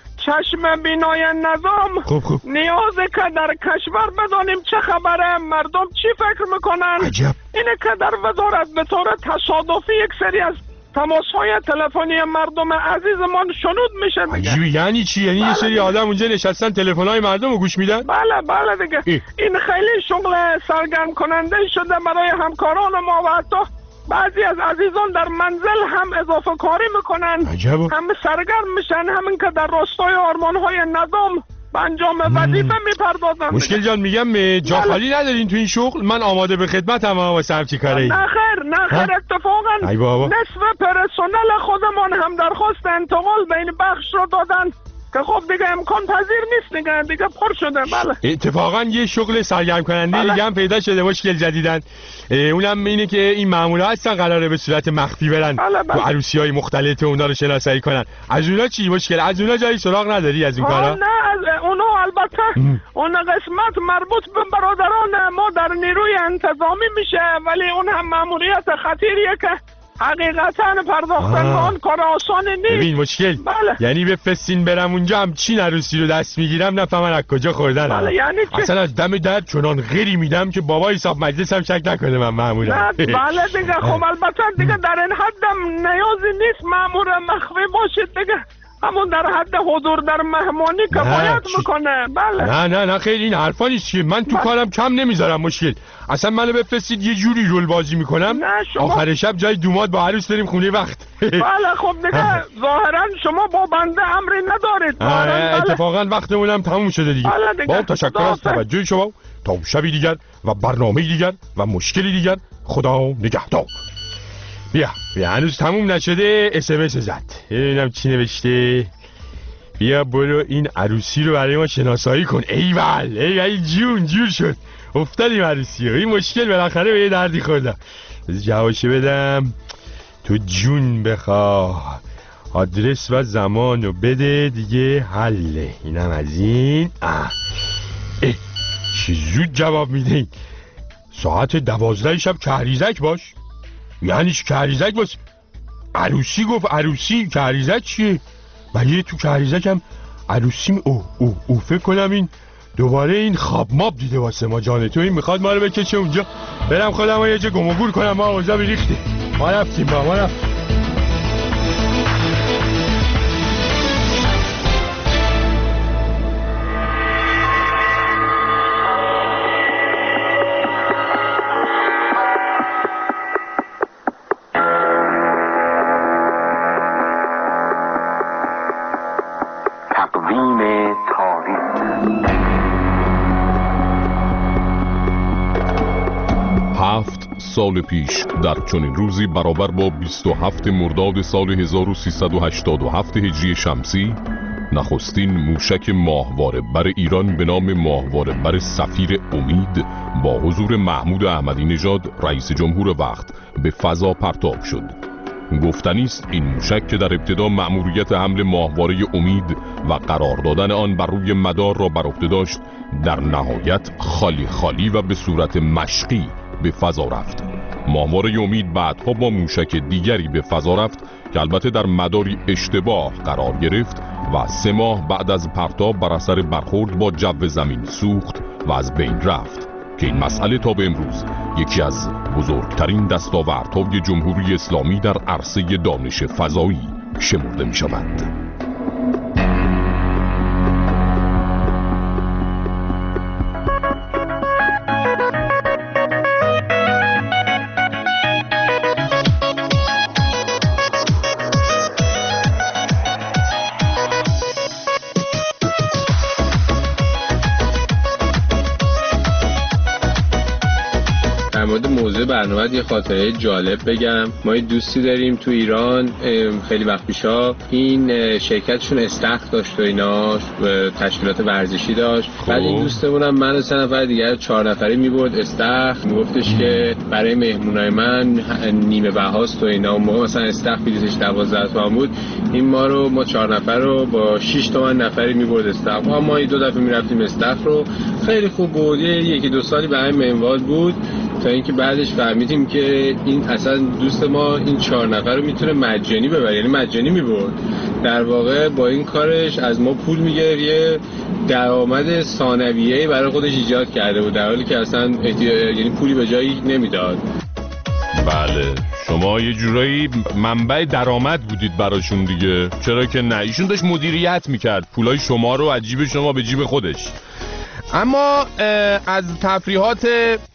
چشم بینای نظام
خوب.
نیازه که در کشور بدانیم چه خبره، مردم چی فکر میکنن.
عجب.
اینه که در وزارت به طور تصادفی یک سری از تماس‌های تلفنی مردم عزیزمان شنود میشه.
عجیب. یعنی چی؟ یعنی یه سری آدم اونجا نشستن تلفن‌های مردم رو گوش میدن؟
بله دیگه. این خیلی شغل سرگرم کننده شده برای همکاران ما و حتی بعضی از عزیزان در منزل هم اضافه کاری میکنن.
عجب.
هم سرگرم میشن، همین که در راستای آرمان‌های نظام به انجام وظیفه میپردازن.
مشکل جان میگم جا خالی ندارین تو این شغل؟ من آماده به خدمتم واسه همچین کاری.
نه خیر اتفاقا نصف پرسنل خودمان هم درخواست انتقال به این بخش رو دادن که خب دیگه امکان پذیر نیست دیگه پر شده. بله،
اتفاقا یه شغل سرگرم کننده دیگه هم پیدا شده مشکل جدیدن. اونم اینه که این مامورا هستن قراره به صورت مخفی برن تو عروسی‌های مختلف اونا رو شناسایی کنن. از اونا چی مشکل؟ از اونا جایی سراغ نداری از این کارا؟
نه، از اونا البته اون قسمت مربوط به برادران ما در نیروی انتظامی میشه، ولی اون هم ماموریت خطیریه که حقیقتا پرداختن به آن کار آسان نیست.
ببین مشکل یعنی بفرستین برم اونجا همچین عروسی رو دست میگیرم نفهمن از کجا خوردن.
یعنی
اصلا از دم در چنان غیری میدم که بابا حساب مجلس هم شک نکنه من مامورم.
بله دیگه. خب البته دیگه در این حدم نیازی نیست مامور مخفی باشید دیگه، همون در حد حضور در مهمانی کفایت میکنه. بله.
نه خیلی این حرفا نیست که من تو کارم کم نمیذارم مشکل. اصلا منو بفرستید یه جوری رول بازی میکنم آخر شب جای دوماد با عروس بریم خونه وقت.
بله خب دیگه ظاهرا شما با بنده امری ندارید.
اتفاقا وقتمونم تموم شده دیگه. با تشکر از توجه شما. تا شبی دیگر و برنامه دیگر و مشکلی دیگر، خدا نگهدار. بیا هنوز تموم نشده. SMS زد ببینم چی نوشته. بیا برو این عروسی رو برای ما شناسایی کن. ایول جون شد افتادیم عروسی. این مشکل بالاخره به یه دردی خوردم. جوابشو بدم. تو جون بخواه آدرس و زمانو بده دیگه حله. اینم از این. چه زود جواب میدین. ساعت 12 شب کهریزک باش. یعنی چی کهریزک باش؟ عروسی گفت عروسی. کهریزک چیه؟ مگه تو کهریزک هم عروسی فکر کنم این دوباره این خواب ماب دیده واسه ما. جان تو این میخواد ما رو بکشه اونجا، برم خودم رو یه جا گم و گور کنم. ما اونجا بریختی، ما رفتیم.
سال پیش در چنین روزی برابر با 27 مرداد سال 1387 هجری شمسی، نخستین موشک ماهواره بر ایران به نام ماهواره بر سفیر امید با حضور محمود احمدی نژاد رئیس جمهور وقت به فضا پرتاب شد. گفتنی است این موشک که در ابتدا مأموریت حمل ماهواره امید و قرار دادن آن بر روی مدار را بر عهده داشت، در نهایت خالی خالی و به صورت مشقی به فضا رفت. ماهواره امید بعدها با موشک دیگری به فضا رفت که البته در مداری اشتباه قرار گرفت و 3 ماه بعد از پرتاب بر اثر برخورد با جو زمین سوخت و از بین رفت که این مسئله تا به امروز یکی از بزرگترین دستاوردهای جمهوری اسلامی در عرصه دانش فضایی شمرده می شود.
موضوع برنامه یه خاطره جالب بگم. ما یه دوستی داریم تو ایران، خیلی وقت پیشا این شرکتشون استخر داشت و اینا، تشکیلات ورزشی داشت. بعد این دوستمونم من و 3 نفر دیگه 4 نفری میبرد استخر، میگفتش که برای مهمونای من نیمه بهاست و اینا. موقع مثلا استخر بلیطش 12 تومن بود، این ما 4 نفر رو با 6 تومن نفری میبرد استخر. ما 2 دفعه میرفتیم استخر رو، خیلی خوب بود. 1-2 سالی به همین منوال بود تا اینکه بعدش فهمیدیم که این اصلا دوست ما این 4 نفر رو میتونه مجانی ببره، یعنی مجانی میبرد. در واقع با این کارش از ما پول میگرفت، یه درآمد ثانویه‌ای برای خودش ایجاد کرده بود، در حالی که اصلا یعنی پولی به جایی نمیداد.
بله، شما یه جورایی منبع درآمد بودید براشون دیگه، چرا که نه؟ ایشون داشت مدیریت میکرد پولای شما رو از جیب شما به جیب خودش.
اما از تفریحات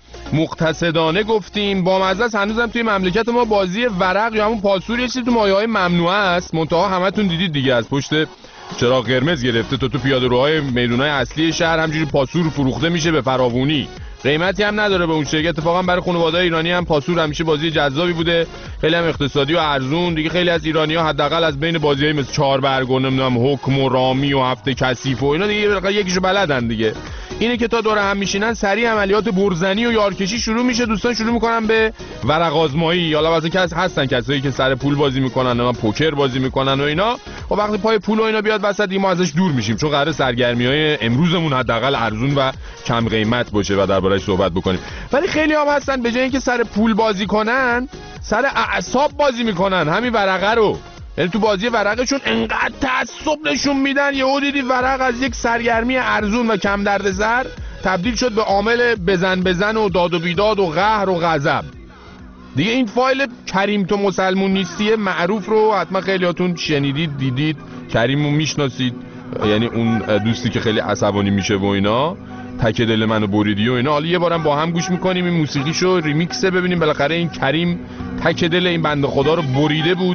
مقتصدانه گفتیم. با مزه هنوزم توی مملکت ما بازی ورق یا همون پاسور یه چیزی تو مایه‌های ممنوعه است. منتها همتون دیدید دیگه، از پشت چراغ قرمز گرفته تو پیاده‌روهای میدونای اصلی شهر همجوری پاسور فروخته میشه به فراوونی. قیمتی هم نداره به اون شرکت. اتفاقا برای خانواده‌های ایرانی هم پاسور همیشه بازی جذابی بوده، خیلی هم اقتصادی و ارزون دیگه. خیلی از ایرانی‌ها حداقل از بین بازی‌های مثل 4 برگ و نمیدونم حکم و رامی و هفته کثیف و اینا دیگه یکیشو بلدن دیگه. اینه که تا دور هم میشینن سریع عملیات برزنی و یارکشی شروع میشه. دوستان شروع میکنن به ورق آزمایی. حالا واسه هستن کسایی که سر پول بازی میکنن و پوکر بازی میکنن و اینا، و وقتی پای پول و اینا بیاد وسط ما ازش دور میشیم، چون قراره سرگرمی‌های امروزمون حداقل ارزون و کم قیمت باشه و درباره‌اش صحبت بکنیم. ولی خیلی هم هستن به جای اینکه سر پول بازی کنن سر اعصاب بازی میکنن همین ورقه رو. یعنی تو بازی ورقشون انقدر تعصب نشون میدن، یهو دیدی ورق از یک سرگرمی ارزون و کم دردسر تبدیل شد به عامل بزن و داد و بیداد و قهر و غضب. دیگه این فایل کریم تو مسلمون نیستی معروف رو حتما خیلیاتون شنیدید، دیدید. کریمو میشناسید، یعنی اون دوستی که خیلی عصبانی میشه و اینا، تک دل منو بریدی و اینا. حالا یه بارم با هم گوش میکنیم این موسیقیشو ریمیکسه، ببینیم بالاخره این کریم تک دل این بنده خدا رو بریده بود.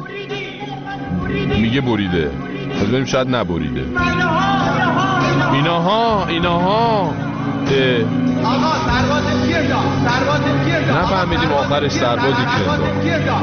میگه بریده، از ببینیم شاید نبریده. ایناها
آقا سرباز کیه دا؟
نفهمیدیم آخرش سربازی کیه دا؟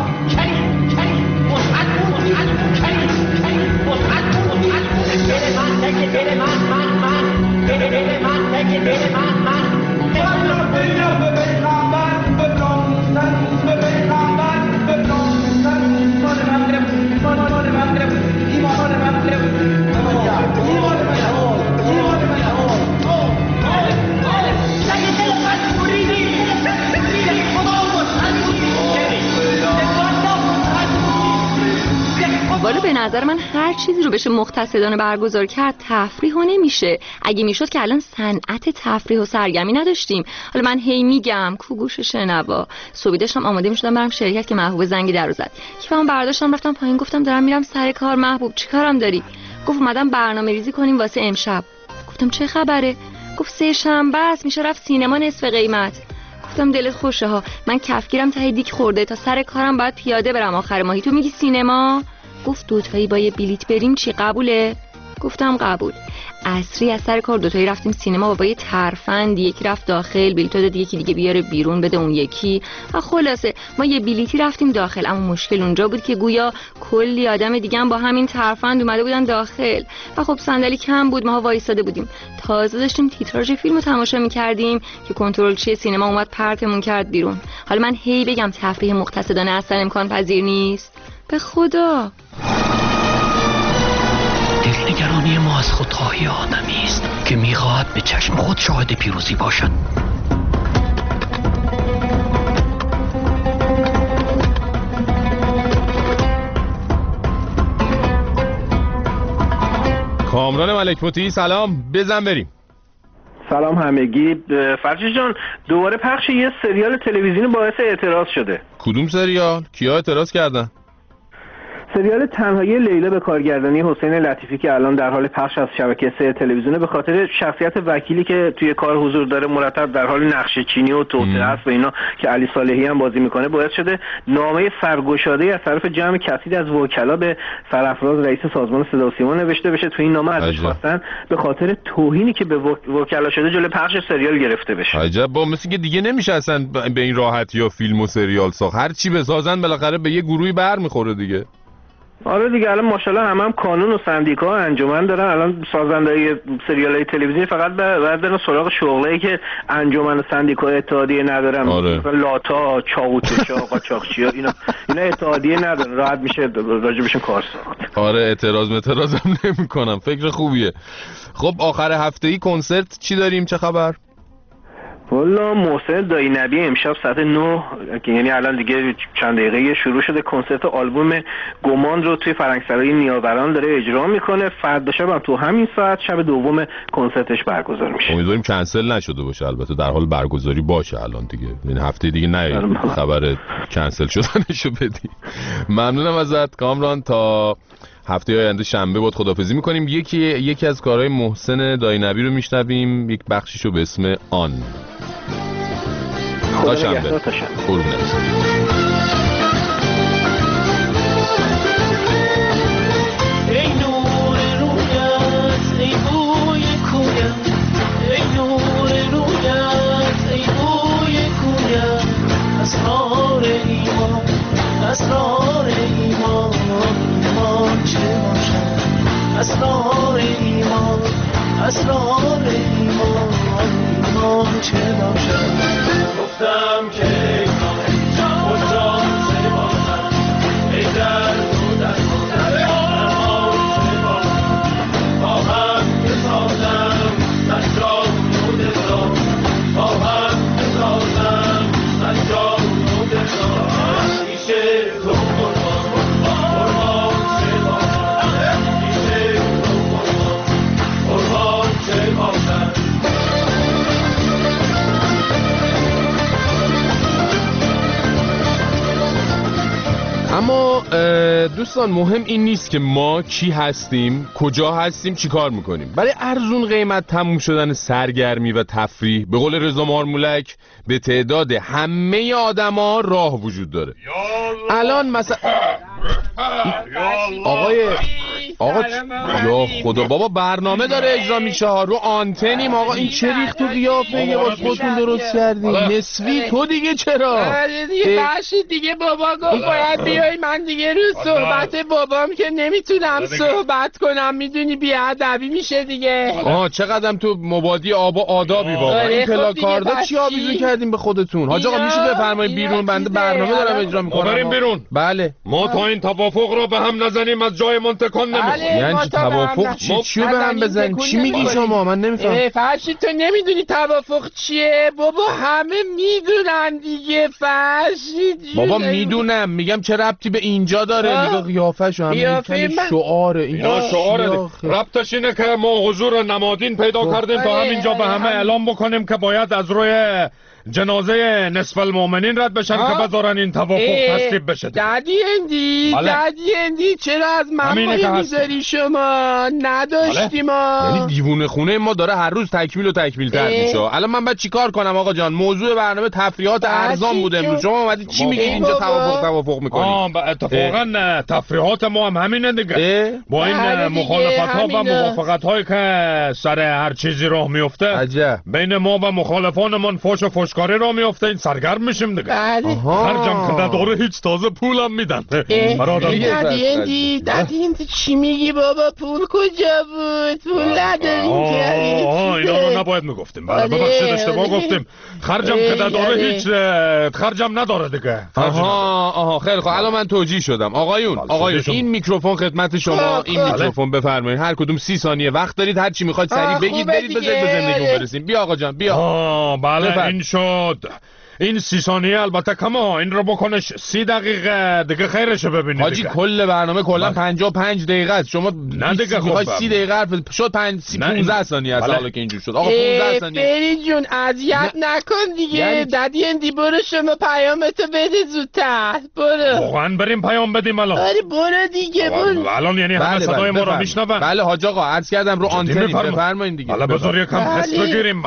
والا به به نظر من هر چیزی رو بشه مقتصدانه برگزار کرد تفریح و نمیشه. اگه میشد که الان صنعت تفریح و سرگرمی نداشتیم. حالا من هی میگم کو گوش شنوا. صبح داشتم آماده میشدم برم شرکت که محبوب زنگی درو زد. کیفمو برداشتم رفتم پایین، گفتم دارم میرم سر کار. محبوب چیکارم داری؟ گفت اومدم برنامه‌ریزی کنیم واسه امشب. گفتم چه خبره؟ گفت سه شنبه است میشه رفت سینما نصف قیمت. گفتم دلت خوشه ها، من کفگیرم ته دیک خورده، تا سر کارم باید پیاده برم آخر ماهی، تو میگی سینما؟ گفت دوتایی با یه بلیت بریم چی قبوله؟ گفتم قبول. عصری از سر کار دوتایی رفتیم سینما با یه ترفند، یکی رفت داخل بلیتو داد یکی دیگه بیاره بیرون بده اون یکی و خلاصه ما یه بلیتی رفتیم داخل. اما مشکل اونجا بود که گویا کلی آدم دیگه هم با همین ترفند اومده بودن داخل و خب صندلی کم بود، ما وایساده بودیم. تازه داشتیم تیتراژ فیلمو تماشا می‌کردیم که کنترلچی سینما اومد پرتمون کرد بیرون. حالا من هی بگم تفریح مقتصدانه اصلا امکان پذیر نیست. به خدا
دلنگرانی ما از خودخواهی آدمی است که میخواهد به چشم خود شاهد پیروزی باشد.
کامران ملک مطیعی سلام، بزن بریم.
سلام همگی. فرشید جان دوباره پخش یه سریال تلویزیونی باعث اعتراض شده.
کدوم سریال؟ کیا اعتراض کردن؟
سریال تنهایی لیلا به کارگردانی حسین لطیفی که الان در حال پخش از شبکه 3 تلویزیونه به خاطر شخصیت وکیلی که توی کار حضور داره مرتب در حال نقشه چینی و توطئه است و اینا که علی صالحی هم بازی میکنه باعث شده نامه سرگشاده از طرف جمع کثیری از وکلا به سرافراز رئیس سازمان صدا و سیما نوشته بشه. توی این نامه ازش خواستن به خاطر توهینی که به وکلا شده جلوی پخش سریال گرفته بشه.
عجب، با مثل که دیگه نمیشه اصلا به این راحتی یا فیلم و سریال ساخت. هر چی بسازن بالاخره به یه گروهی برمیخوره دیگه.
آره دیگه الان ماشاءالله هم کانون و سندیکا انجمن دارن. الان سازنده‌های سریال‌های تلویزیونی فقط بعد سراغ شغلایی که انجمن و سندیکا اتحادیه ندارن.
آره.
مثلا لاتا، چاقوچشا، قاچاقچیا اینا اتحادیه ندارن، راحت میشه راجبشون کار ساخت.
آره اعتراضم نمی‌کنم، فکر خوبیه. خب آخر هفته‌ای کنسرت چی داریم؟ چه خبر؟
والا محسن دایی نبی امشب ساعت 9 که یعنی الان دیگه چند دقیقه شروع شده کنسرت آلبوم گمان رو توی فرنگسرای نیاوران داره اجرا میکنه. فردا شب هم تو همین ساعت شب دوم کنسرتش برگزار میشه.
امیدواریم کنسل نشده باشه، البته در حال برگزاری باشه الان دیگه. این هفته دیگه نه خبر کنسل شدنشو بدی. ممنونم ازت کامران، تا هفته آینده شنبه بود خداحافظی میکنیم. یکی از کارهای محسن دایی نبی رو میشنویم، یک بخشیشو به اسم آن. تا شنبه. قربونت.
ای نور رویت ای بوی کویت، ای نور رویت ای بوی کویت، اسرار ایمان، اسرار ایمان، ایمان چه باشد، اسرار ایمان، اسرار ایمان، ایمان چه باشد. گفتم که ای جان خوشم چه باشد، ای درد و درمان چه باشد، با هم بسازم سجاد و دلدار، با هم بسازم سجاد و دلدار، پیشه تو قربان قربان چه باشد، پیشه تو قربان قربان چه باشد.
اما دوستان مهم این نیست که ما کی هستیم، کجا هستیم، چی کار میکنیم. برای ارزون قیمت تموم شدن سرگرمی و تفریح به قول رضا مارمولک به تعداد همه آدما راه وجود داره. الان مثلا آقا یا خدا بابا برنامه داره اجرا میشه ها، رو آنتنیم آقا. این چه ریخت و قیافه یه باز خودتون درست کردیم نسوی تو دیگه چرا
دیگه بخشید دیگه بابا گفت باید بیای، من دیگه رو صحبت بابام که نمیتونم صحبت کنم، میدونی بیادبی میشه دیگه.
آها چقدرم تو مبادی آب و آدابی بابا. این پلاکاردا چی آویزون کردیم به خودتون؟ حاج آقا میشه بفرمایید بیرون، بنده برنامه دارم اجرا میکنم.
بریم بیرون.
بله
ما تا این توافق رو به هم نزنیم از جایمون تکان نمیخوام.
یعنی چی توافق چیو به هم بزنیم؟ چی میگی شما؟ من نمیفهم.
فرشید تو نمیدونی توافق چیه؟ بابا همه میدونن دیگه فرشید.
بابا میدونم، میگم چه ربطی به اینجا داره؟ نگاه قیافه‌شو، همین شعاره.
اینا شعاره. ربطش اینه که ما حضور نمادین پیدا کردیم تا همینجا به همه اعلام بکنیم که باید از روی جنازه نصف المؤمنین رد بشن که بذارن این توافق تصویب بشه.
دادی اندی چرا از من میذاری شما؟ نداشتیم
یعنی دیوونه خونه ما داره هر روز تکمیل تر میشه. الان من باید چیکار کنم آقا جان؟ موضوع برنامه تفریحات ارزان بود امروز. شما اومدید چی میگید اینجا توافق میکنید؟
اتفاقا تفریحات ما هم همینه دیگه. با این مخالفت‌ها و موافقت‌هایی که سر هر چیزی راه میفته بین ما و مخالفانمون فوش و فوشکاری راه میفته. این سرگرم میشیم دیگه. خرجم که نداره هیچ، تازه پولم میدن.
دادی چی میگی بابا؟ پول کجا بود؟ پول نداریم که.
اینا رو نباید میگفتیم. ببخشید اشتباه گفتیم. خرجم که نداره هیچ، خرجم نداره دیگه.
خیلی خب الان من توجیه شدم. آقایون این میکروفون خدمت شما. این میکروفون بفرمایید. هر کدوم 30 ثانیه وقت دارید، هر چی میخواید سریع بگید، برید به زندگیتون برسیم. بیا آقا جان بیا.
بله این شد. این 30 ثانیه البته کمه. این رو بکنش 30 دقیقه دیگه خیرشه. ببینید
حاجی کل برنامه کلا 55 دقیقه است. شما
نه دیگه
خب 30 دقیقه حرف شد 15 ثانیه است. حالا که اینجور شد آقا 15 ثانیه.
فری جون اذیت نکن دیگه. دادی اندی برو شما پیامتو بده زودتر. برو
واقعا بریم پیام بدیم الان.
آره برو دیگه برو.
الان یعنی همه صدای ما رو میشنون.
بله حاج آقا عرض کردم رو آنتن بفرمایید دیگه.
حالا بذار یکم حس بگیریم.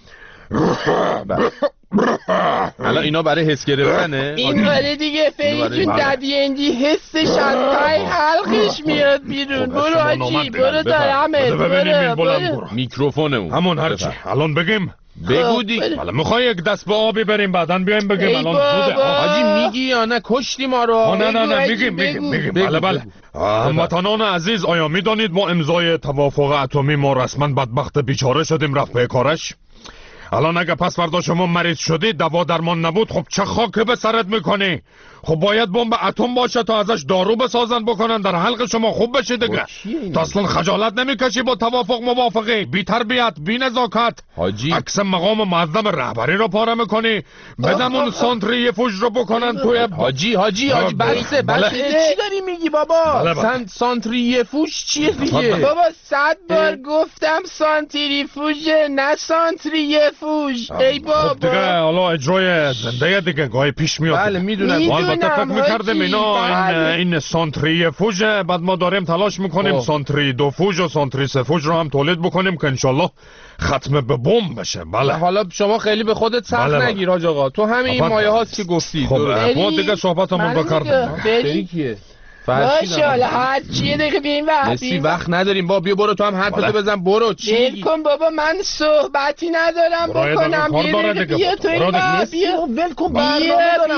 الان اینا برای حس گرفتنه.
این برای دیگه فری جون دادی اندی حسش از پای حلقش میاد بیرون. برو حاجی برو دارمت.
میکروفون اون
همون هرچی الان بگیم.
بگو دیگه.
حالا میخوای یک دست به آبی بریم بعدن بیایم بگیم؟ الان زوده.
حاجی میگی یا نه کشتی ما رو؟
نه میگیم. بله. هموطنان عزیز، آیا میدانید ما امضای توافق اتمی ما رسما بدبخت بیچاره شدیم رفت به کارش؟ الان اگه پس فردا شما مریض شدی، دوا درمان نبود، خب چه خاک به سرت میکنی؟ خب باید بمب اتم باشه تا ازش دارو بسازن بکنن در حلق شما خوب بشه دیگه. تو اصلا خجالت نمیکشی با توافق موافقی؟ بی تربیت، بی نزاکت، عکس مقام معظم رهبری رو پاره میکنی. بدمون سانتریفوژ رو بکنن توی
حاجی بسه چی داری میگی بابا؟ سانتریفوژ چیه دیگه؟
بابا 100 بار گفتم سانتریفوژ نه سانتریفوژ. ای بابا
خب دیگه حالا اجرای زنده دیگه گاهی پیش میاد.
بله میدونم.
البته فکر میکردم اینا این سانتریفوژ، بعد ما داریم تلاش میکنیم سانتری دوفوژ و سانتری سفوژ رو هم تولید بکنیم که انشالله ختم به بمب بشه. بله
حالا شما خیلی به خودت سخت نگیر حاج آقا. تو همه این مایه هاست که گفتی.
خب ما دیگه صحبتمون رو کردیم.
بری کیه؟
ماشاءالله هر چیه دیگه بیم
نسی وقت نداریم. با بیا برو تو هم حرفتو بزن. برو چی میگی؟
کن بابا من صحبتی ندارم بکنم. بیا تو این بیا ول کن برنامه دارم.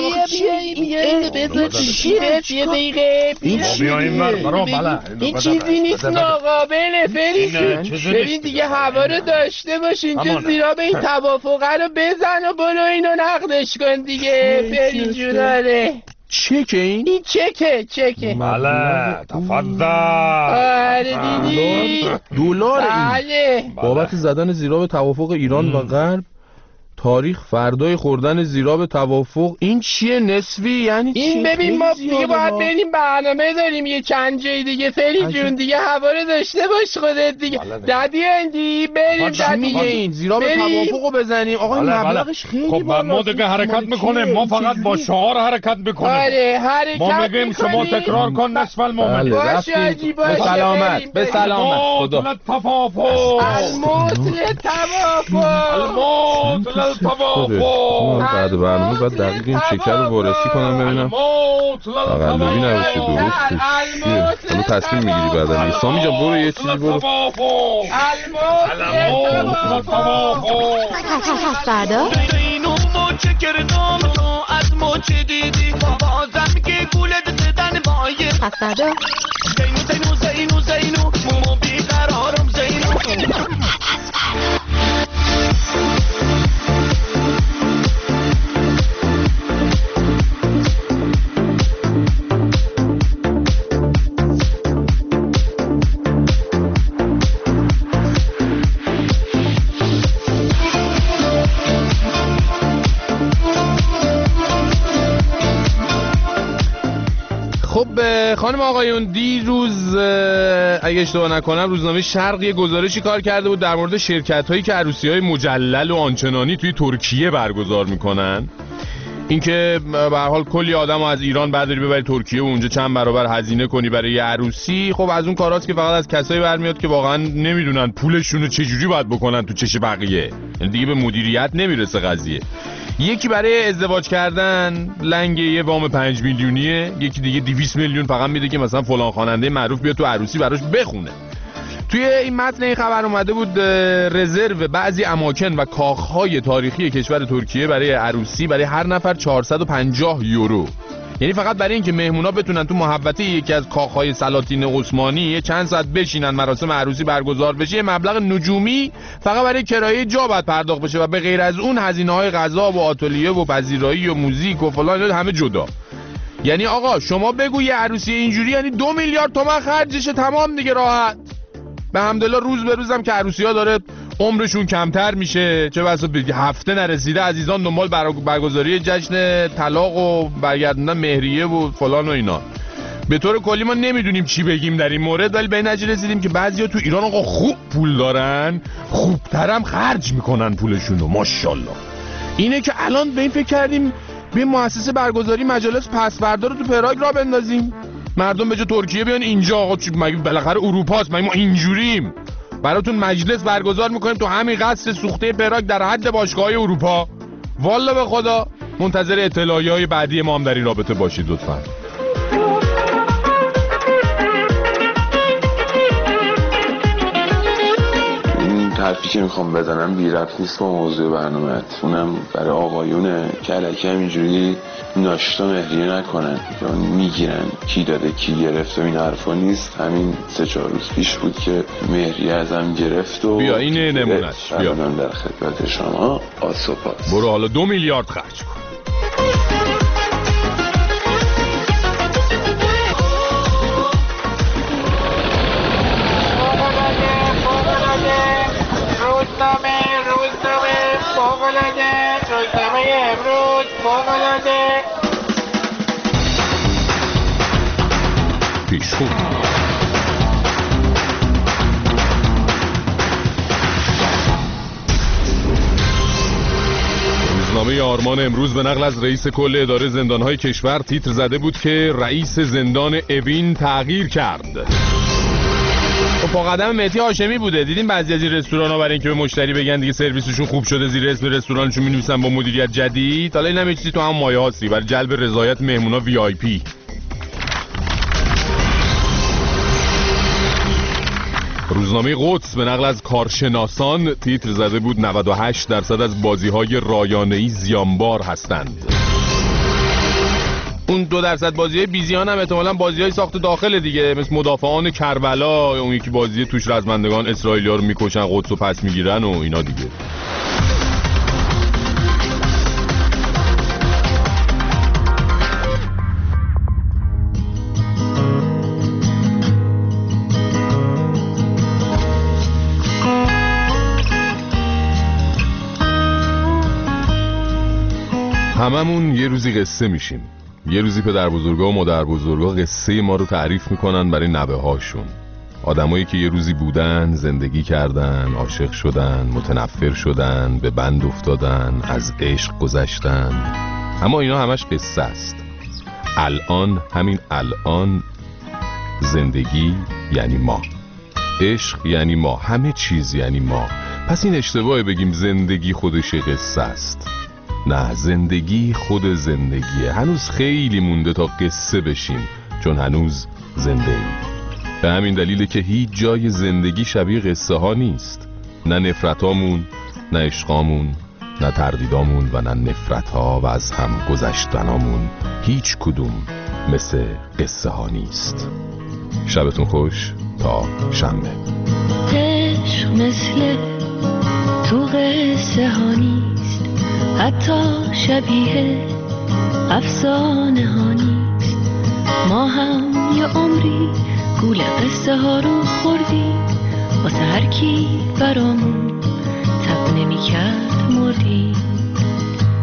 این چیزی نیست ناقابله. برین دیگه هوا رو داشته باشین تو زیرا به این توافقه رو بزن و برو اینو نقدش کن دیگه. فری جوناره
چکه این
چکه.
بله تفضل.
آره دیدی
دلار این بابت زدن زیراب توافق ایران و غرب. تاریخ فردای خوردن زیراب توافق. این چیه نصفی یعنی چی؟
این ببین ما دیگه باید بریم برنامه داریم یه چند جای دیگه. فری جون دیگه هوا رو داشته باش خودت دیگه. دادی اندی بریم.
چی میگه این؟ زیراب توافقو بزنیم آقا. این مبلغش خیلی
خب ما دیگه حرکت میکنیم. ما فقط با شعار حرکت میکنیم.
آره حرکت
ما میگیم شما تکرار کن نصف المؤمنین.
باشه
به سلامت به سلامت. خدا
توافق
الموت توافق
بعد برنامه باید دقیق این شکر رو وارسی کنم ببینم تقلبی نباشه درست چیه. حالا تصمیم میگیری بعد. سامی جان برو یه چیزی برو.
پس فردا
اینو موچه کردم تو از موچه دیدی بازم که گولت زدن بایه.
پس فردا
زینو مومو بیقرارم زینو.
خانم آقایون، دیروز اگه اشتباه نکنم روزنامه شرق یه گزارشی کار کرده بود در مورد شرکت‌هایی که عروسی‌های مجلل و آنچنانی توی ترکیه برگزار میکنن. اینکه به هر حال کلی آدمو از ایران برداری ببری ترکیه و اونجا چند برابر هزینه کنی برای یه عروسی، خب از اون کاراست که فقط از کسایی برمیاد که واقعا نمیدونن پولشون رو چجوری باید بکنن تو چش بقیه، یعنی دیگه به مدیریت نمیرسه قضیه. یکی برای ازدواج کردن لنگ یه وام 5 میلیونیه، یکی دیگه 200 میلیون فقط میده که مثلا فلان خواننده معروف بیاد تو عروسی براش بخونه. توی این متن این خبر اومده بود رزرو بعضی اماکن و کاخهای تاریخی کشور ترکیه برای عروسی برای هر نفر 450 یورو، یعنی فقط برای اینکه مهمونا بتونن تو محوطه یکی از کاخهای سلاطین عثمانی یه چند ساعت بشینن مراسم عروسی برگزار بشه، یه مبلغ نجومی فقط برای کرایه جا باید پرداخت بشه و به غیر از اون هزینه‌های غذا و آتلیه و پذیرایی و موزیک و فلان همه جدا. یعنی آقا شما بگو یه عروسی اینجوری یعنی 2 میلیارد تومان خرجشه، تمام دیگه راحت. به حمدالله روز به روزم که عروسی‌ها داره عمرشون کمتر میشه، چه بسا هفته نرسیده عزیزان دنبال برگزاری جشن طلاق و برگردوندن مهریه و فلان و اینا. به طور کلی ما نمیدونیم چی بگیم در این مورد، ولی به این نتیجه رسیدیم که بعضیا تو ایران آقا خوب پول دارن، خوبترم خرج میکنن پولشون رو، ماشاءالله. اینه که الان به این فکر کردیم به مؤسسه برگزاری مجالس پسوردا رو تو پراگ را بندازیم، مردم به جای ترکیه بیان اینجا. آقا مگه بالاخره اروپاست، مگه ما اینجوریم؟ براتون مجلس برگزار میکنیم تو همین قصر سوخته پراگ در حد باشگاه‌های اروپا. والله به خدا منتظر اطلاعیه‌های بعدی ما هم در این رابطه باشید لطفاً.
حرفی که میخوام بزنم بی ربط نیست با موضوع برنامه، اونم برای آقایونه که الکی همینجوری ناشتا مهریه نکنن، میگیرن کی داده کی گرفت و این حرفا نیست. همین 3-4 روز پیش بود که مهریه ازم گرفت و
بیا این نمونهش، بیا
من در خدمت شما. آسوپاس
برو حالا 2 میلیارد خرج کن. پیشخون روزنامه آرمان امروز به نقل از رئیس کل اداره زندانهای کشور تیتر زده بود که رئیس زندان اوین تغییر کرد. خب پا قدم مهدی هاشمی بوده. دیدین بعضی از این رستوران‌ها برای اینکه به مشتری بگن دیگه سرویسشون خوب شده زیر اسم رستورانشون می‌نویسن با مدیریت جدید. حالا اینم یه چیزی تو هم مایه هاستی برای جلب رضایت مهمونا VIP. روزنامه قدس به نقل از کارشناسان تیتر زده بود 98% از بازی‌های رایانه‌ای زیانبار هستند. اون 2% بازی‌های بیزیان هم احتمالاً بازی‌های ساخت داخل دیگه، مثل مدافعان کربلا، اون یکی بازی توش رزمندگان اسرائیلی‌ها رو میکشن قدس رو پس میگیرن و اینا دیگه. هممون یه روزی قصه میشیم. یه روزی پدر بزرگا و مادر بزرگا قصه ما رو تعریف میکنن برای نوه هاشون. آدمایی که یه روزی بودن، زندگی کردن، عاشق شدن، متنفر شدن، به بند افتادن، از عشق گذشتن. اما اینا همش قصه است. الان، همین الان، زندگی یعنی ما، عشق یعنی ما، همه چیز یعنی ما. پس این اشتباهه بگیم زندگی خودش قصه است. نه، زندگی خود زندگیه. هنوز خیلی مونده تا قصه بشیم، چون هنوز زنده ایم. به همین دلیله که هیچ جای زندگی شبیه قصه ها نیست. نه نفرتامون، نه عشقامون، نه تردیدامون و نه نفرت ها و از هم گذشتنامون، هیچ کدوم مثل قصه ها نیست. شبتون خوش تا شنبه.
عشق مثل تو قصه ها نیست، حتی شبیه افسانه ها نیست. ما هم یه عمری گول قصه ها رو خوردیم، واسه هر کی برامون تب نمی کرد مردیم.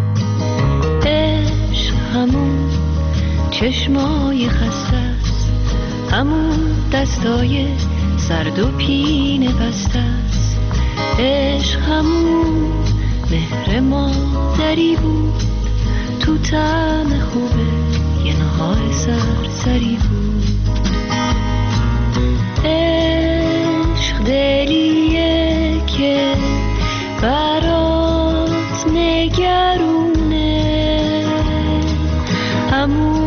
عشق همون چشمای خسته است همون دستای سرد و پینه بسته است. عشق همون مهر مادری بود، تو طعم خوبه یه نهار سرسری بود. عشق دلیه که برات نگرونه، همون